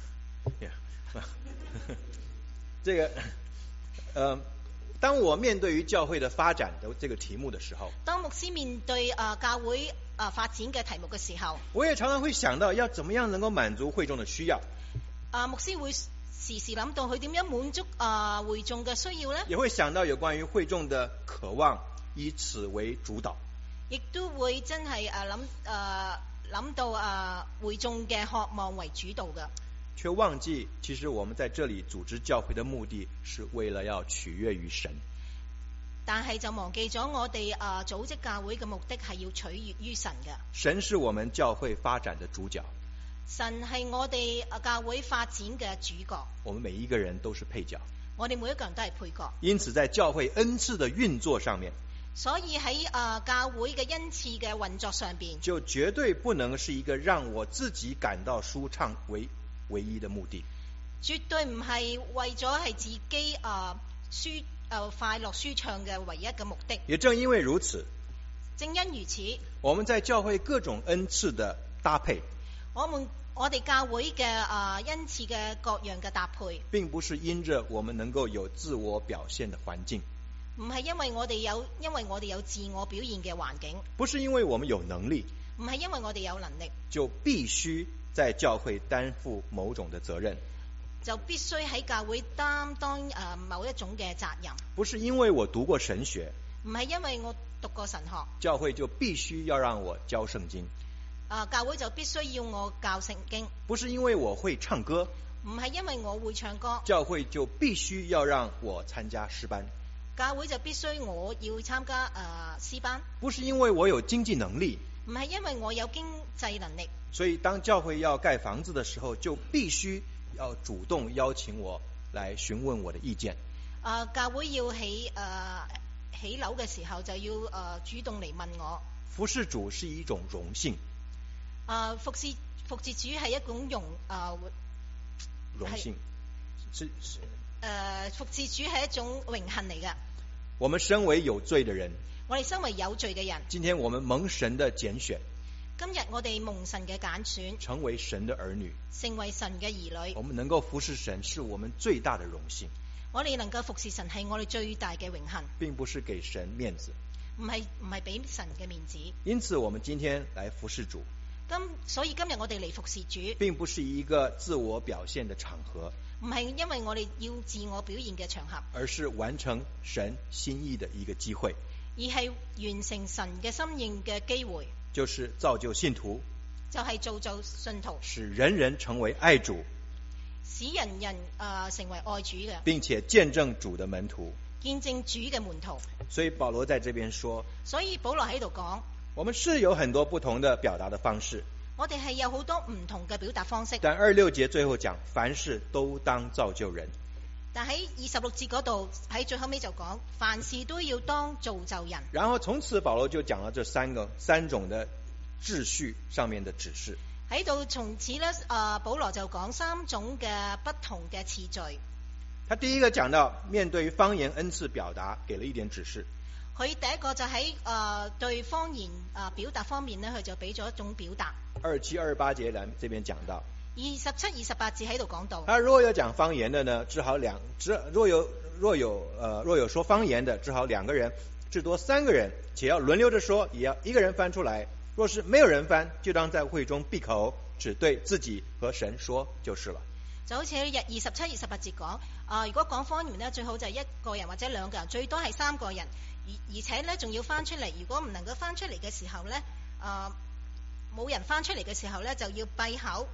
A: yeah. 這個，呃，當我面對於教會的發展的這個題目的時候，
B: 當牧師面對啊、呃、教會啊、呃、發展嘅題目嘅時候，
A: 我也常常會想到要怎麼樣能夠滿足會眾的需要。
B: 啊、呃，牧師會時時諗到佢點樣滿足啊、呃、會眾嘅需要呢？
A: 也會想到有關於會眾的渴望，以此為主導。
B: 亦都會真係啊諗啊諗到啊會眾嘅渴望為主導嘅，
A: 卻忘記其實我們在這裡組織教會的目的是為了要取悅於神。
B: 但係就忘記咗我哋啊組織教會嘅目的係要取悅於神嘅。
A: 神是我們教會發展的主角，
B: 神係我哋啊教會發展嘅主角，
A: 我們每一個人都是配角，
B: 我哋每一個人都係配角。
A: 因此在教會恩賜的運作上面，
B: 所以喺啊教會嘅恩賜嘅運作上邊，
A: 就絕對不能是一個讓我自己感到舒暢為唯一的目的，
B: 絕對唔係為咗係自己啊舒啊快樂舒暢嘅唯一嘅目的。
A: 也正因為如此，
B: 正因如此，
A: 我們在教會各種恩賜的搭配，
B: 我們我哋教會嘅啊恩賜嘅各樣嘅搭配，
A: 並不是因着我們能夠有自我表現的環境，
B: 唔係因為我哋有因為我哋有自我表現嘅環境，
A: 不是因為我們有能力，
B: 唔係因為我哋有能力，
A: 就必須在教會擔負某種的責任，
B: 就必須喺教會擔當誒某一種嘅責任。
A: 不是因為我讀過神學，
B: 唔係因為我讀過神學，
A: 教會就必須要讓我教聖經，
B: 啊教會就必須要我教聖經。
A: 不是因為我會唱歌，
B: 唔係因為我會唱歌，
A: 教會就必須要讓我參加詩班，
B: 教會就必須我要參加誒詩班。
A: 不是因為我有經濟能力，
B: 唔係因為我有經濟能力，
A: 所以當教會要蓋房子的時候，就必須要主動邀請我來詢問我的意見。
B: 啊教會要起誒起樓嘅時候，就要誒主動嚟問我。
A: 服侍主是一種榮幸，
B: 啊服侍服侍主係一種榮啊
A: 榮幸是是
B: 誒服侍主係一種榮幸嚟嘅。
A: 我們身為有罪的人，
B: 我哋身為有罪嘅人，
A: 今天我們蒙神的揀選，
B: 今日我哋蒙神嘅揀選，
A: 成為神的兒女，
B: 成為神嘅兒女，
A: 我們能夠服侍神是我們最大的榮幸。
B: 我哋能夠服侍神係我哋最大嘅榮幸，
A: 並不是給神面子，
B: 唔係唔係俾神嘅面子。
A: 因此我們今天來服侍主，
B: 今所以今日我哋嚟服侍主，
A: 並不是一個自我表現的場合，
B: 唔係因為我哋要自我表現嘅場合，
A: 而是完成神心意的一個機會，
B: 而係完成神嘅心意嘅機會，
A: 就是造就信徒，
B: 就係造就信徒，
A: 使人人成為愛主，
B: 使人人誒、呃、成為愛主嘅，
A: 並且見證主的門徒，
B: 見證主嘅門徒。
A: 所以保羅在這邊說，
B: 所以保羅喺度講，
A: 我們是有很多不同的表達的方式，
B: 我哋係有好多唔同嘅表達方式。
A: 但二六節最後講，凡事都當造就人。
B: 但喺二十六節嗰度，喺最後尾就講，凡事都要當造就人。
A: 然後從此保羅就講了這三個三種的秩序上面的指示。
B: 喺度從此咧，啊保羅就講三種嘅不同嘅次序。
A: 他第一個講到面對方言恩賜表達，給了一點指示。
B: 佢第一個就喺啊、呃、對方言啊、呃、表達方面咧，佢就俾咗一種表達。
A: 二七二八節來這邊講到，
B: 二十七、二十八節喺度講到。
A: 他若有講方言的呢，只好兩只若有若有呃若有說方言的，只好兩個人，至多三個人，且要輪流着說，也要一個人翻出來。若是沒有人翻，就當在會中閉口，只對自己和神說就是了。
B: 就好似日二十七、二十八節講，啊、呃、如果講方言呢，最好就係一個人或者兩個人，最多係三個人，而而且呢仲要翻出嚟。如果唔能夠翻出嚟嘅時候呢，啊、呃、冇人翻出嚟嘅時候呢，就要閉口，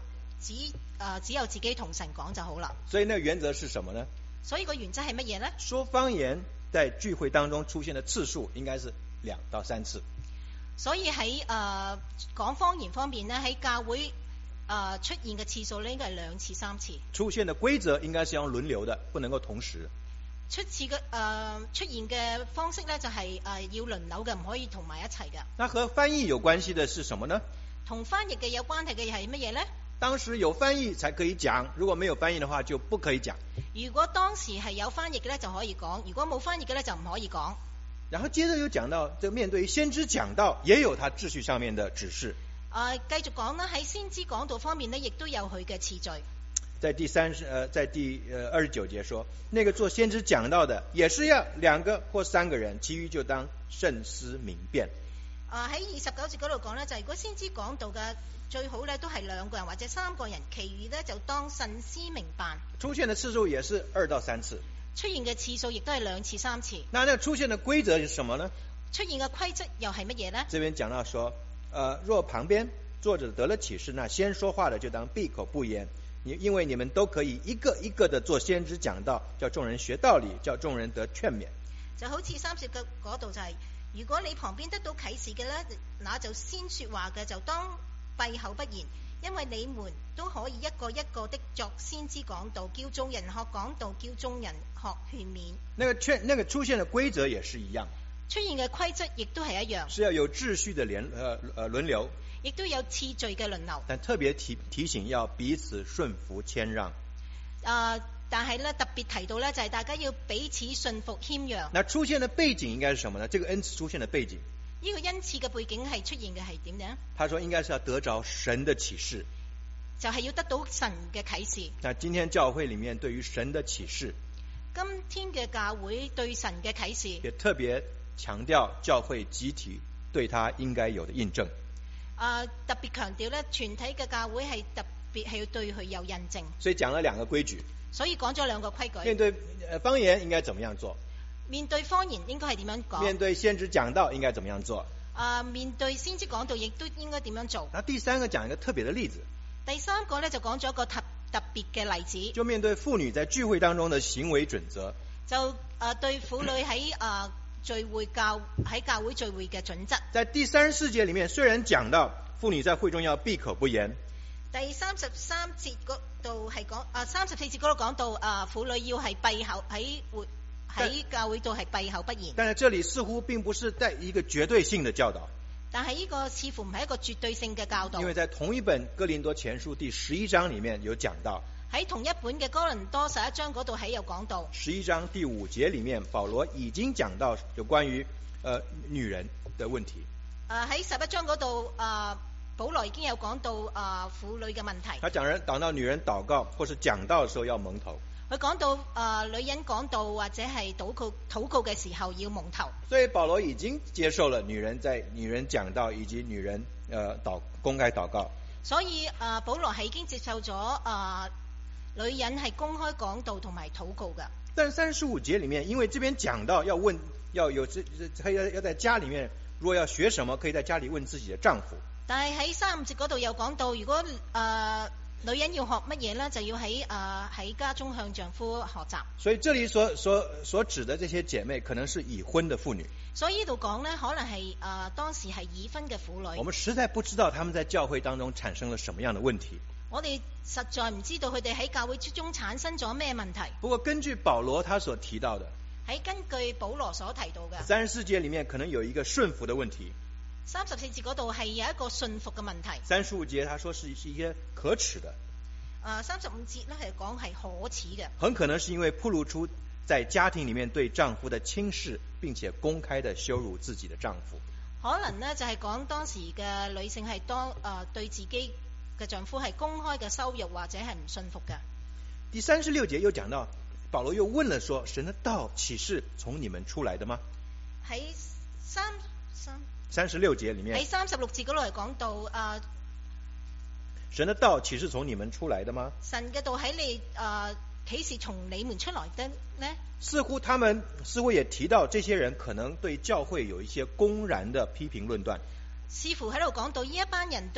B: 只誒、呃、只有自己同神講就好啦。
A: 所以那個原則是什麼呢？
B: 所以個原則係乜嘢呢？
A: 說方言在聚會當中出現的次數應該是兩到三次。
B: 所以喺誒講方言方面呢，喺教會誒、呃、出現嘅次數呢，應該係兩次三次。
A: 出現的規則應該是要輪流的，不能夠同時。
B: 出次嘅誒、呃、出現嘅方式呢，就係、是、誒、呃、要輪流嘅，唔可以同埋一齊嘅。
A: 那和翻譯有關係的是什麼呢？
B: 同翻譯嘅有關係嘅係乜嘢呢？
A: 當時有翻譯才可以講，如果沒有翻譯的話就不可以講。
B: 如果當時係有翻譯嘅呢，就可以講；如果冇翻譯嘅呢，就唔可以講。
A: 然後接着又講到，這面對先知講道也有他秩序上面的指示。
B: 誒、呃，繼續講啦，喺先知講道方面呢，亦都有佢嘅次序。
A: 在第三十，呃，在第呃二十九節說，那個做先知講道的，也是要兩個或三個人，其餘就當慎思明辨。
B: 啊喺二十九節嗰度講呢，就係、如果先知講道嘅，最好呢都係兩個人或者三個人，其餘呢就當慎思明辦。
A: 出現的次數也是二到三次。
B: 出現嘅次數亦都係兩次三次。
A: 那那出現的規則是什麼呢？
B: 出現嘅規則又係乜嘢呢？
A: 這邊講到說，呃，若旁邊坐着得了啟示，那先說話的就當閉口不言。你因為你們都可以一個一個的做先知講道，叫眾人學道理，叫眾人得勸勉。
B: 就好似三十嘅嗰度就係、是，如果你旁邊得到啟示嘅呢，那就先說話嘅就當閉口不言，因為你們都可以一個一個的作先知講道，叫眾人學講道，叫眾人學勸勉。
A: 那個勸，那個出現的規則也是一樣。
B: 出現嘅規則亦都係一樣，
A: 是要有秩序的連，呃呃輪流。
B: 亦都有次序嘅輪流，
A: 但特別提提醒要彼此順服謙讓。
B: 啊、呃，但係咧特別提到咧，就係、是、大家要彼此順服謙讓。
A: 那出現的背景應該是什麼呢？這個恩賜出現的背景，
B: 呢、這個恩賜嘅背景係出現嘅係點樣？
A: 他說應該是要得着神的啟示，
B: 就係、是、要得到神嘅啟示。
A: 那今天教會裡面對於神的啟示，
B: 今天嘅教會對神嘅啟示，
A: 也特別強調教會集體對他應該有的印證。
B: 啊、呃，特別強調咧，全體嘅教會係特別係要對佢有印證。
A: 所以講了兩個規矩。
B: 所以講咗兩個規矩。
A: 面對方言應該怎麼樣做？
B: 面對方言應該係點樣講？
A: 面對先知講道應該怎麼樣做？
B: 啊、呃，面對先知講道亦都應該點樣做？
A: 那第三個講一個特別的例子。
B: 第三個咧就講咗一個特特別嘅例子。
A: 就面對婦女在聚會當中的行為準則。就
B: 啊、呃、對婦女喺啊。呃聚會教喺教會聚會嘅準則，
A: 在第三十四節裏面，雖然講到婦女在會中要閉口不言，
B: 第三十三節嗰度係講啊，三十四節嗰度講到啊，婦女要係閉口喺會喺教會度係閉口不言。
A: 但係這裏似乎並不是帶一個絕對性的教導，
B: 但係呢個似乎唔係一個絕對性嘅教導，
A: 因為在同一本哥林多前書第十一章裏面有講到。
B: 喺同一本嘅哥林多十一章嗰度喺有講到，
A: 十一章第五節裏面，保羅已經講到有關於呃女人的問題。
B: 誒喺十一章嗰度，誒保羅已經有講到誒婦女嘅問題。
A: 他講人講到女人禱告或是講道嘅時候要蒙頭。
B: 佢講到誒、呃、女人講道或者係禱告禱告嘅時候要蒙頭。
A: 所以保羅已經接受了女人在女人講道以及女人誒、呃、禱公開禱告。
B: 所以誒、呃、保羅係已經接受咗誒。呃女人係公開講道同埋禱告嘅。
A: 但三十五節裏面，因為這邊講到要問，要有這這要要在家裏面，如果要學什麼，可以在家裏問自己的丈夫。
B: 但係喺三五節嗰度有講到，如果誒、呃、女人要學乜嘢呢，就要喺誒喺家中向丈夫學習。
A: 所以這裏所所所指的這些姐妹，可能是已婚的婦女。
B: 所以呢度講呢，可能係誒、呃、當時係已婚嘅婦女。
A: 我們實在不知道他們在教會當中產生了什麼樣的問題。
B: 我哋實在唔知道佢哋喺教會之中產生咗咩問題。
A: 不過根據保羅他所提到的，
B: 喺根據保羅所提到嘅
A: 三十四節裏面可能有一個順服的問題。
B: 三十四節嗰度係有一個順服嘅問題。
A: 三十五節他說是是一些可恥的。
B: 誒三十五節咧係講係可恥嘅。
A: 很可能是因為暴露出在家庭裏面對丈夫的輕視，並且公開的羞辱自己的丈夫。
B: 可能呢就係講當時嘅女性係當誒、呃、對自己嘅丈夫係公開嘅羞辱或者係唔信服嘅。
A: 第三十六節又講到，保羅又問了說，神的道豈是從你們出來的嗎？
B: 喺三三
A: 三十六節裏面，
B: 喺三十六節嗰度係講到誒、呃，
A: 神的道豈是從你們出來的嗎？
B: 神嘅道喺你誒豈是從你們出來的呢？
A: 似乎他們似乎也提到，這些人可能對教會有一些公然的批評論斷。
B: 似乎喺度講到呢一班人對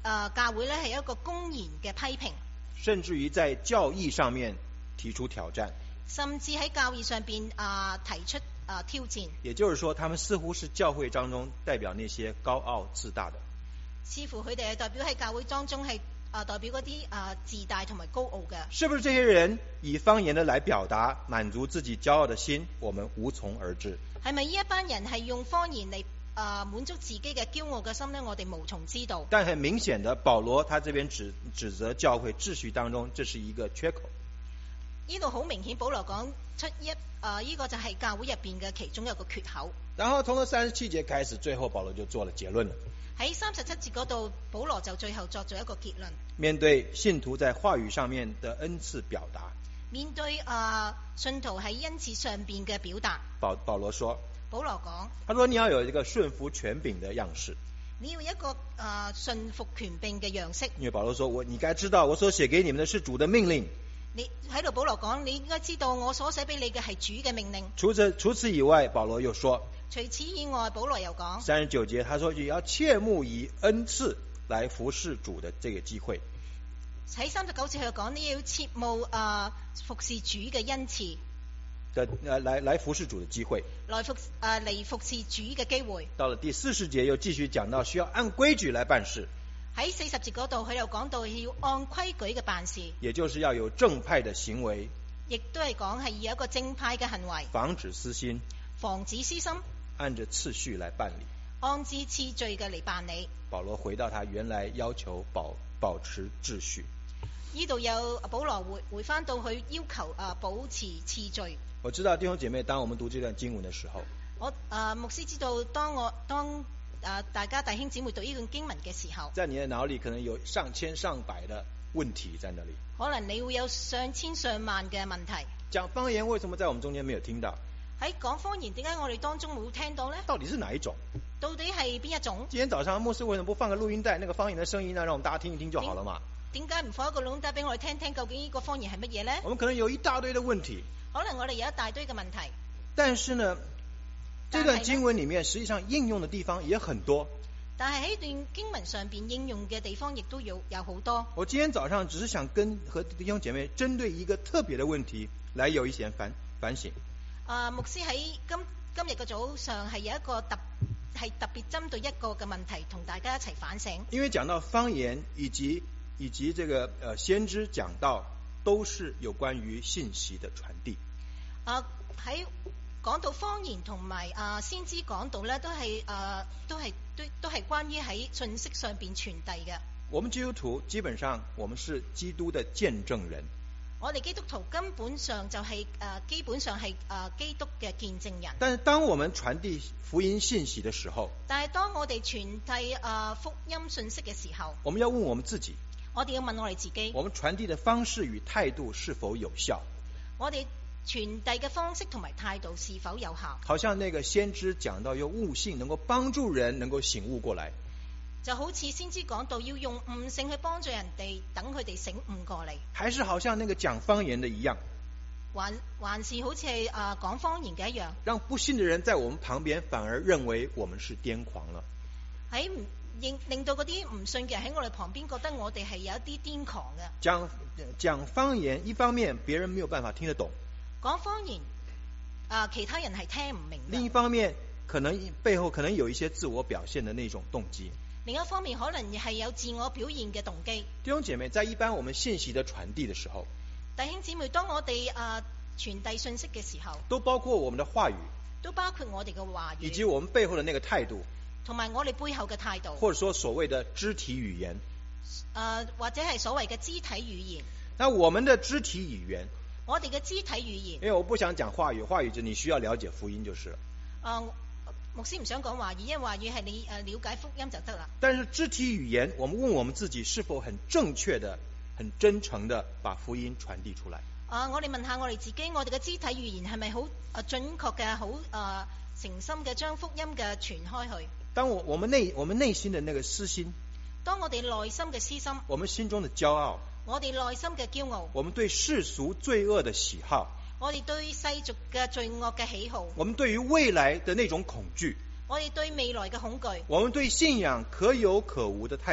B: 呃教會咧係一個公然嘅批評，
A: 甚至於在教義上面提出挑戰，
B: 甚至喺教義上邊啊、呃、提出啊、呃、挑戰。
A: 也就是說，他們似乎是教會當中代表那些高傲自大的。
B: 似乎佢哋係代表喺教會當中係啊、呃、代表嗰啲啊自大同埋高傲嘅。
A: 是不是這些人以方言的來表達滿足自己驕傲的心？我們無從而知。
B: 係咪呢一班人係用方言嚟啊滿足自己嘅驕傲嘅心呢？我哋無從知道。
A: 但很明顯的，保羅他這邊指指責教會秩序當中，這是一個缺口。
B: 呢度好明顯，保羅講出一啊呢、這個就係教會入邊嘅其中一個缺口。
A: 然後從咗三十七節開始，最後保羅就做了結論了。
B: 喺三十七節嗰度，保羅就最後作咗一個結論。
A: 面對信徒在話語上面的恩賜表達，
B: 面對啊、呃、信徒喺恩賜上邊嘅表達，
A: 保保羅說，
B: 保羅講，
A: 他說你要有一個順服權柄的樣式。
B: 你要一個啊、呃、順服權柄嘅樣式。
A: 因為保羅說，我你該知道，我所寫給你們的是主的命令。
B: 你喺度保羅講，你應該知道我所寫俾你嘅係主嘅命令。
A: 除此除此以外，保羅又說，
B: 除此以外，保羅又講
A: 三十九節，他說也要切慕以恩賜來服侍主的這個機會。
B: 喺三十九節佢講，你要切慕啊、呃、服侍主嘅恩賜
A: 的呃來來服侍主的機會，
B: 來服啊嚟、呃、服侍主嘅機會。
A: 到了第四十節又繼續講到需要按規矩來辦事。
B: 喺四十節嗰度，佢又講到要按規矩嘅辦事，
A: 也就是要有正派的行為，
B: 亦都係講係要一個正派嘅行為，
A: 防止私心，
B: 防止私心，
A: 按着次序來辦理，
B: 按照次序嘅嚟辦理。
A: 保羅回到他原來要求保保持秩序。
B: 呢度有保羅回回翻到佢要求啊、呃、保持次序。
A: 我知道弟兄姐妹，當我們讀這段經文的時候，
B: 我啊、呃、牧師知道，當我當啊、呃、大家弟兄姊妹讀呢段經文嘅時候，
A: 在你的腦裏可能有上千上百的問題在那裏。
B: 可能你會有上千上萬嘅問題。
A: 講方言為什麼在我們中間沒有聽到？
B: 喺講方言，點解我哋當中冇聽到呢？
A: 到底是哪一種？
B: 到底係邊一種？
A: 今天早上牧師為什麼不放個錄音帶，那個方言的聲音呢，讓我們大家聽一聽就好了嘛？
B: 點解唔放一個錄音帶俾我哋聽聽，究竟呢個方言係乜嘢呢？
A: 我們可能有一大堆的問題，
B: 可能我哋有一大堆嘅問題。
A: 但是呢，這段經文裏面實際上應用的地方也很多。
B: 但係喺段經文上邊應用嘅地方亦都有有好多。
A: 我今天早上只是想跟和弟兄姐妹針對一個特別的問題來有一些反反省。
B: 啊，牧師喺今今日嘅早上係有一個特係特別針對一個嘅問題同大家一齊反省。
A: 因為講到方言以及以及這個呃先知講道，都是有關於信息的傳遞。啊，
B: 喺講到方言同埋啊先知講道咧，都係啊都係都都係關於喺信息上邊傳遞嘅。
A: 我們基督徒基本上我們是基督的見證人。
B: 我哋基督徒根本上就係、是、誒、呃、基本上係誒、呃、基督嘅見證人。
A: 但是當我們傳遞福音信息的時候，
B: 但係當我哋傳遞誒福音信息嘅時候，
A: 我們要問我們自己，
B: 我哋要問我哋自己，
A: 我們傳遞的方式與態度是否有效？
B: 我哋傳遞嘅方式同埋態度是否有效？
A: 好像那個先知講到用悟性能夠幫助人能夠醒悟過來，
B: 就好似先知講到要用悟性去幫助人哋，等佢哋醒悟過嚟。
A: 還是好像那個講方言的一樣，
B: 還還是好似係誒講方言嘅一樣，
A: 讓不信的人在我們旁邊反而認為我們是癲狂了。
B: 喺令令到嗰啲唔信嘅人喺我哋旁邊覺得我哋係有一啲癲狂嘅。
A: 講講方言，一方面別人沒有辦法聽得懂，
B: 講方言啊、呃、其他人係聽唔明。
A: 另一方面可能背後可能有一些自我表現的那種動機。
B: 另一方面可能係有自我表現嘅動機。
A: 弟兄姐妹，在一般我們信息的傳遞的時候，
B: 弟兄姊妹，當我哋啊傳遞信息嘅時候，
A: 都包括我們的話語，
B: 都包括我哋嘅話語，
A: 以及我們背後的那個態度，
B: 同埋我哋背後嘅態度，
A: 或者說所謂的肢體語言，
B: 呃、或者係所謂嘅肢體語言。
A: 那我們的肢體語言，
B: 我哋嘅肢體語言，
A: 因為我不想講話語，話語就你需要了解福音就是了。
B: 呃牧師唔想講話語，因為話語係你誒了解福音就得啦。
A: 但是肢體語言，我們問我們自己是否很正確的、很真誠的把福音傳遞出來？
B: 啊、呃，我哋問下我哋自己，我哋嘅肢體語言係咪好誒準確嘅、好誒誠心嘅將福音嘅傳開去？
A: 當我我們內我們內心的那個私心，
B: 當我哋內心嘅私心，
A: 我們心中的驕傲，
B: 我哋內心嘅驕傲，
A: 我們對世俗罪惡的喜好，
B: 我哋對世俗嘅罪惡嘅喜好，
A: 我們對於未來的那種恐懼，
B: 我哋對未來嘅恐懼，
A: 我們對信仰可有可無的態度，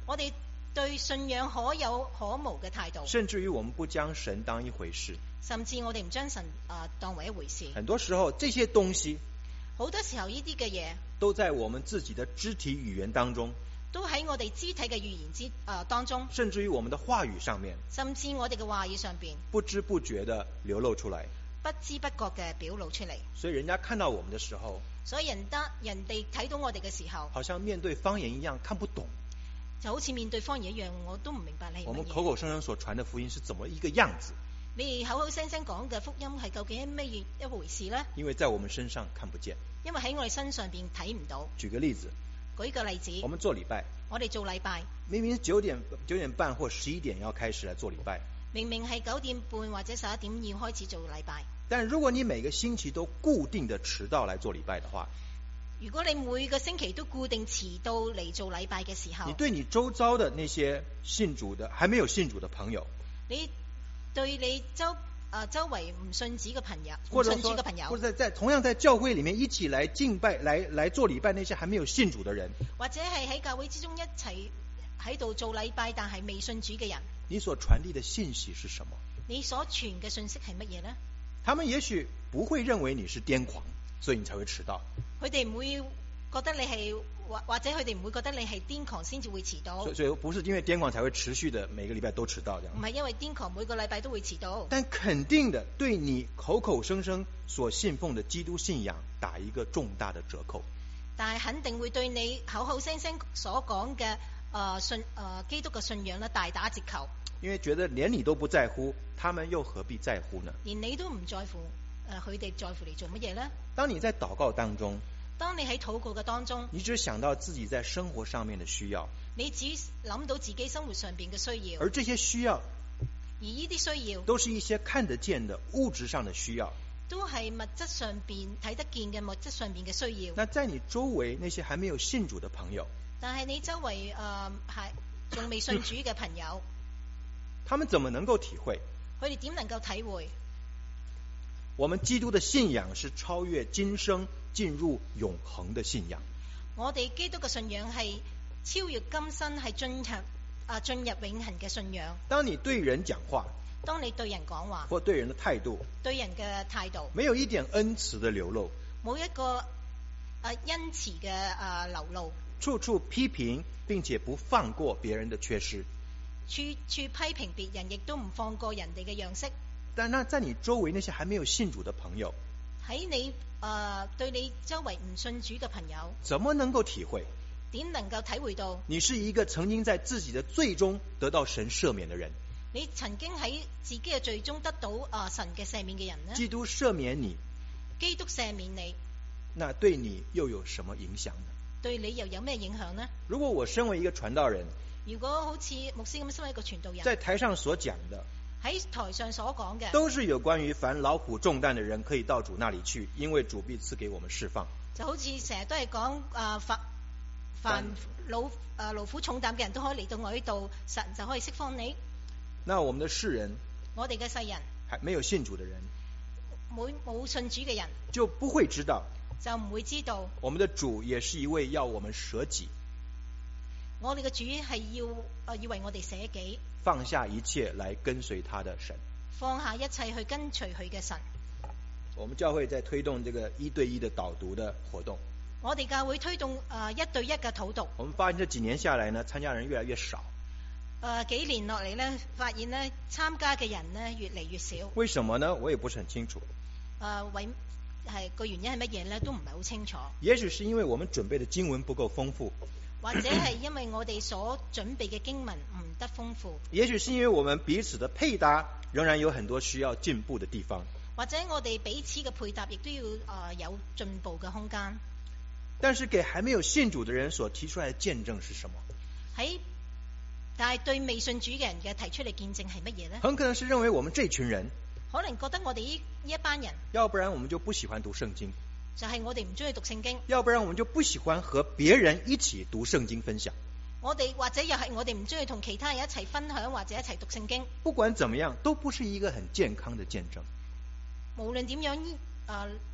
B: 我哋對信仰可有可無嘅態度，
A: 甚至於我們不將神當一回事。
B: 甚至我哋唔將神啊、呃、當為一回事。
A: 很多時候，這些東西
B: 好多時候呢啲嘅嘢
A: 都在我們自己的肢體語言當中，
B: 都喺我哋肢體嘅語言之啊、呃、當中，
A: 甚至於我們的話語上面，
B: 甚至我哋嘅話語上邊，
A: 不知不覺的流露出來，
B: 不知不覺嘅表露出嚟。
A: 所以人家看到我們的時候，
B: 所以人得人哋睇到我哋嘅時候，
A: 好像面對方言一樣看不懂，
B: 就好似面對方言一樣，我都唔明白你係乜嘢。
A: 我們口口聲聲所傳的福音是怎麼一個樣子？
B: 你哋口口聲聲講嘅福音係究竟係咩一回事呢？
A: 因為在我們身上看不見，
B: 因為喺我哋身上邊睇唔到。
A: 舉個例子，
B: 舉個例子，
A: 我們做禮拜，
B: 我哋做禮拜，
A: 明明九點九點半或十一點要開始來做禮拜，
B: 明明係九點半或者十一點要開始做禮拜，
A: 但如果你每個星期都固定的遲到來做禮拜的話，
B: 如果你每個星期都固定遲到嚟做禮拜嘅時候，
A: 你對你周遭的那些信主的還沒有信主的朋友，
B: 你對你周啊周圍唔信主嘅朋友，
A: 或者
B: 唔信主嘅朋友，
A: 或者在在同樣在教會裏面一起來敬拜、來來做禮拜那些還沒有信主的人，
B: 或者係喺教會之中一齊喺度做禮拜但係未信主嘅人，
A: 你所傳遞的信息是什麼？
B: 你所傳嘅信息係乜嘢呢？
A: 他們也許不會認為你是癲狂，所以你才會遲到。
B: 佢哋唔會覺得你係或或者佢哋唔會覺得你係癲狂先至會遲到。
A: 所以所以不是因為癲狂才會持續的每個禮拜都遲到這樣。
B: 唔係因為癲狂每個禮拜都會遲到。
A: 但肯定的對你口口聲聲所信奉的基督信仰打一個重大的折扣。
B: 但係肯定會對你口口聲聲所講嘅誒信誒、呃、基督嘅信仰咧大打折扣。
A: 因為覺得連你都不在乎，他們又何必在乎呢？
B: 連你都唔在乎，誒佢哋在乎你做乜嘢呢？
A: 當你在禱告當中，
B: 當你喺禱告嘅當中，
A: 你只想到自己在生活上面的需要，
B: 你只諗到自己生活上邊嘅需要，
A: 而這些需要，
B: 而呢啲需要
A: 都是一些看得見的物質上的需要，
B: 都係物質上邊睇得見嘅物質上邊嘅需要。
A: 那在你周圍那些還沒有信主的朋友，
B: 但係你周圍誒係仲未信主嘅朋友，
A: 他們怎麼能夠體會？
B: 佢哋點能夠體會？
A: 我們基督的信仰是超越今生進入永恆的信仰。
B: 我哋基督嘅信仰係超越今生，係進入啊進入永恆嘅信仰。
A: 當你對人講話，
B: 當你對人講話
A: 或對人的態度，
B: 對人嘅態度，
A: 沒有一點恩慈的流露，
B: 冇一個啊恩慈嘅啊流露，
A: 處處批評並且不放過別人的缺失，
B: 處處批評別人，亦都唔放過人哋嘅樣式。
A: 但那在你周圍那些還沒有信主的朋友，
B: 喺你呃對你周圍唔信主嘅朋友，
A: 怎麼能夠體會？
B: 點能夠體會到
A: 你是一個曾經在自己的罪中得到神赦免的人？
B: 你曾經喺自己嘅罪中得到啊、呃、神嘅赦免嘅人呢？
A: 基督赦免你，
B: 基督赦免你，
A: 那對你又有什麼影響呢？
B: 對你又有咩影響呢？
A: 如果我身為一個傳道人，
B: 如果好似牧師咁身為一個傳道人，
A: 在台上所講的，
B: 喺台上所講嘅，
A: 都是有關於凡勞苦重擔的人可以到主那裡去，因為主必賜給我們釋放。
B: 就好似成日都係講啊凡凡勞啊勞苦重擔嘅人都可以嚟到我呢度，神就可以釋放你。
A: 那我們的世人，
B: 我哋嘅世人，
A: 還沒有信主的人，
B: 冇冇信主嘅人，
A: 就不會知道，
B: 就唔會知道
A: 我們的主也是一位要我們捨己，
B: 我哋嘅主係要啊要為我哋捨己，
A: 放下一切來跟隨他的神，
B: 放下一切去跟隨佢嘅神。
A: 我們教會在推動這個一對一的導讀的活動，
B: 我哋教會推動啊一對一嘅禱讀。
A: 我們發現這幾年下來呢，參加人越來越少。
B: 誒幾年落嚟呢，發現呢參加嘅人呢越嚟越少。
A: 為什麼呢？我也不是很清楚。
B: 誒為係個原因係乜嘢呢？都唔係好清楚。
A: 也許是因為我們準備的經文不夠豐富，
B: 或者係因為我哋所準備嘅經文唔得豐富。
A: 也許是因為我們彼此的配搭仍然有很多需要進步的地方。
B: 或者我哋彼此嘅配搭亦都要誒、呃、有進步嘅空間。
A: 但是給還沒有信主的人所提出來的見證是什麼？
B: 喺但係對未信主嘅人嘅提出嚟見證係乜嘢呢？
A: 很可能是認為我們這群人，
B: 可能覺得我哋呢一班人，
A: 要不然我們就不喜歡讀聖經，
B: 就係我哋唔中意讀聖經，
A: 要不然我們就不喜歡和別人一起讀聖經分享。
B: 我哋或者又係我哋唔中意同其他人一齊分享或者一齊讀聖經。
A: 不管怎麼樣，都不是一個很健康的見證。
B: 無論點樣，誒、呃、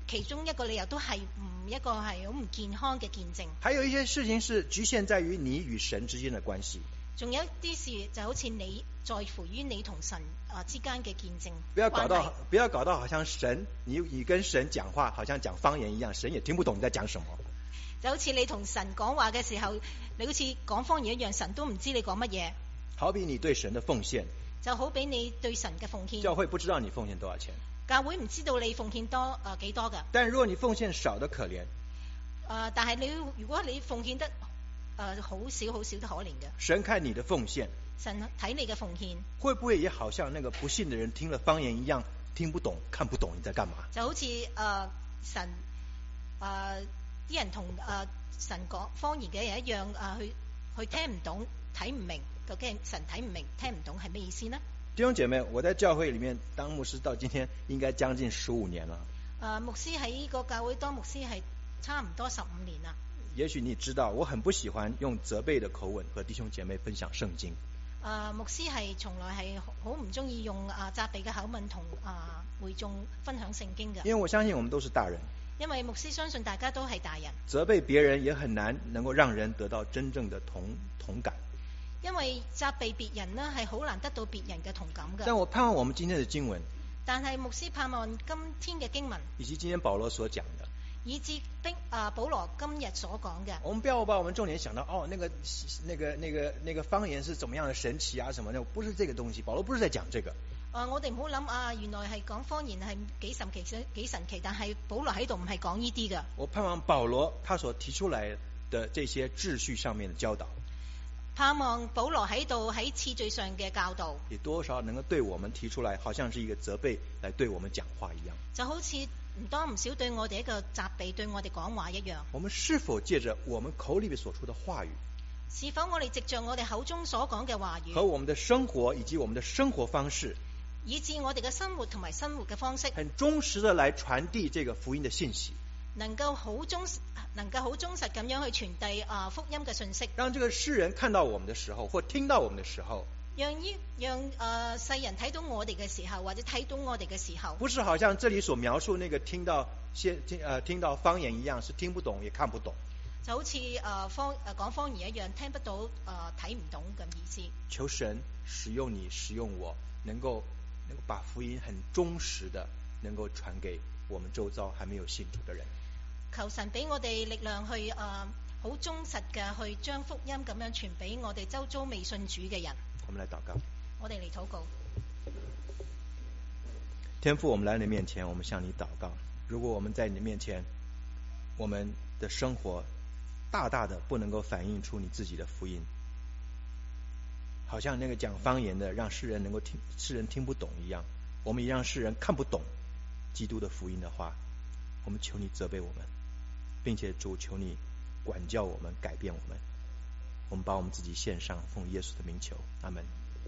B: 其中一個理由都係唔一個係好唔健康嘅見證。
A: 還有一些事情是局限在於你與神之間的關係。
B: 仲有一啲事就好似你在乎於你同神啊之間嘅見證。
A: 不要搞到不要搞到好像神你你跟神講話好像講方言一樣，神也聽不懂你在講什麼。
B: 就好似你同神講話嘅時候，你好似講方言一樣，神都唔知你講乜嘢。
A: 好比你對神的奉獻，就
B: 好比你對神嘅奉獻。
A: 教會不知道你奉獻多少錢，
B: 教會唔知道你奉獻多誒、呃、幾多㗎。
A: 但如果你奉獻少得可憐，誒、
B: 呃，但係你如果你奉獻得誒好少好少都可憐嘅。
A: 神看你的奉獻，
B: 神睇你嘅奉獻，
A: 會不會也好像那個不信的人聽了方言一樣，聽不懂看不懂你在幹嘛？
B: 就好似誒、呃、神誒。呃啲人同誒、呃、神講方言嘅人一樣，誒、呃、去去聽唔懂睇唔明，究竟神睇唔明聽唔懂係咩意思呢？
A: 弟兄姐妹，我在教會裡面當牧師到今天應該將近十五年了。
B: 誒、呃、牧師喺個教會當牧師係差唔多十五年啦。
A: 也許你知道，我很不喜歡用責備的口吻和弟兄姐妹分享聖經。誒、
B: 呃、牧師係從來係好唔中意用誒、呃、責備嘅口吻同誒會眾分享聖經嘅。
A: 因為我相信我們都是大人。
B: 因為牧師相信大家都係大人，
A: 責備別人也很難能夠讓人得到真正的同同感。
B: 因為責備別人呢係好難得到別人嘅同感嘅。
A: 但我盼望我們今天的經文，
B: 但係牧師盼望今天嘅經文，
A: 以及今天保羅所講的，
B: 以至的啊保羅今日所講嘅，
A: 我們不要把我們重點想到哦，那個那個那個那個方言是怎麼樣的神奇啊什麼的，不是這個東西，保羅不是在講這個。
B: 啊！我哋唔好諗啊，原來係講方言係幾神奇幾神奇，但係保羅喺度唔係講呢啲㗎。
A: 我盼望保羅他所提出來的這些秩序上面的教導，
B: 盼望保羅喺度喺次序上嘅教導，
A: 也多少能夠對我們提出來，好像是一個責備來對我們講話一樣。
B: 就好似唔多唔少對我哋一個責備，對我哋講話一樣。
A: 我們是否借着我們口裏面所出的話語，
B: 是否我哋藉着我哋口中所講嘅話語，
A: 和我們的生活以及我們的生活方式，
B: 以致我哋嘅生活同埋生活嘅方式，
A: 很忠實的來傳遞這個福音的信息，
B: 能夠好忠能夠好忠實咁樣去傳遞啊、呃、福音嘅信息，
A: 讓這個世人看到我們的時候，或聽到我們的時候，
B: 讓依讓誒、呃、世人睇到我哋嘅時候，或者睇到我哋嘅時候，
A: 不是好像這裏所描述那個聽到先聽呃聽到方言一樣，是聽不懂也看不懂，
B: 就好似誒、呃、方誒講、呃、方言一樣，聽不到誒睇唔懂咁意思。
A: 求神使用你，使用我，能夠能夠把福音很忠實的能夠傳給我們周遭還沒有信主的人。
B: 求神俾我哋力量去誒好忠實嘅去將福音咁樣傳俾我哋周遭未信主嘅人。
A: 我們來禱告。
B: 我哋嚟禱告。
A: 天父，我們來你面前，我們向你禱告。如果我們在你面前，我們的生活大大的不能夠反映出你自己的福音，好像那個講方言的讓世人能夠聽，世人聽不懂一樣，我們也讓世人看不懂基督的福音的話，我們求你責備我們，並且主求你管教我們，改變我們。我們把我們自己獻上，奉耶穌的名求，阿們。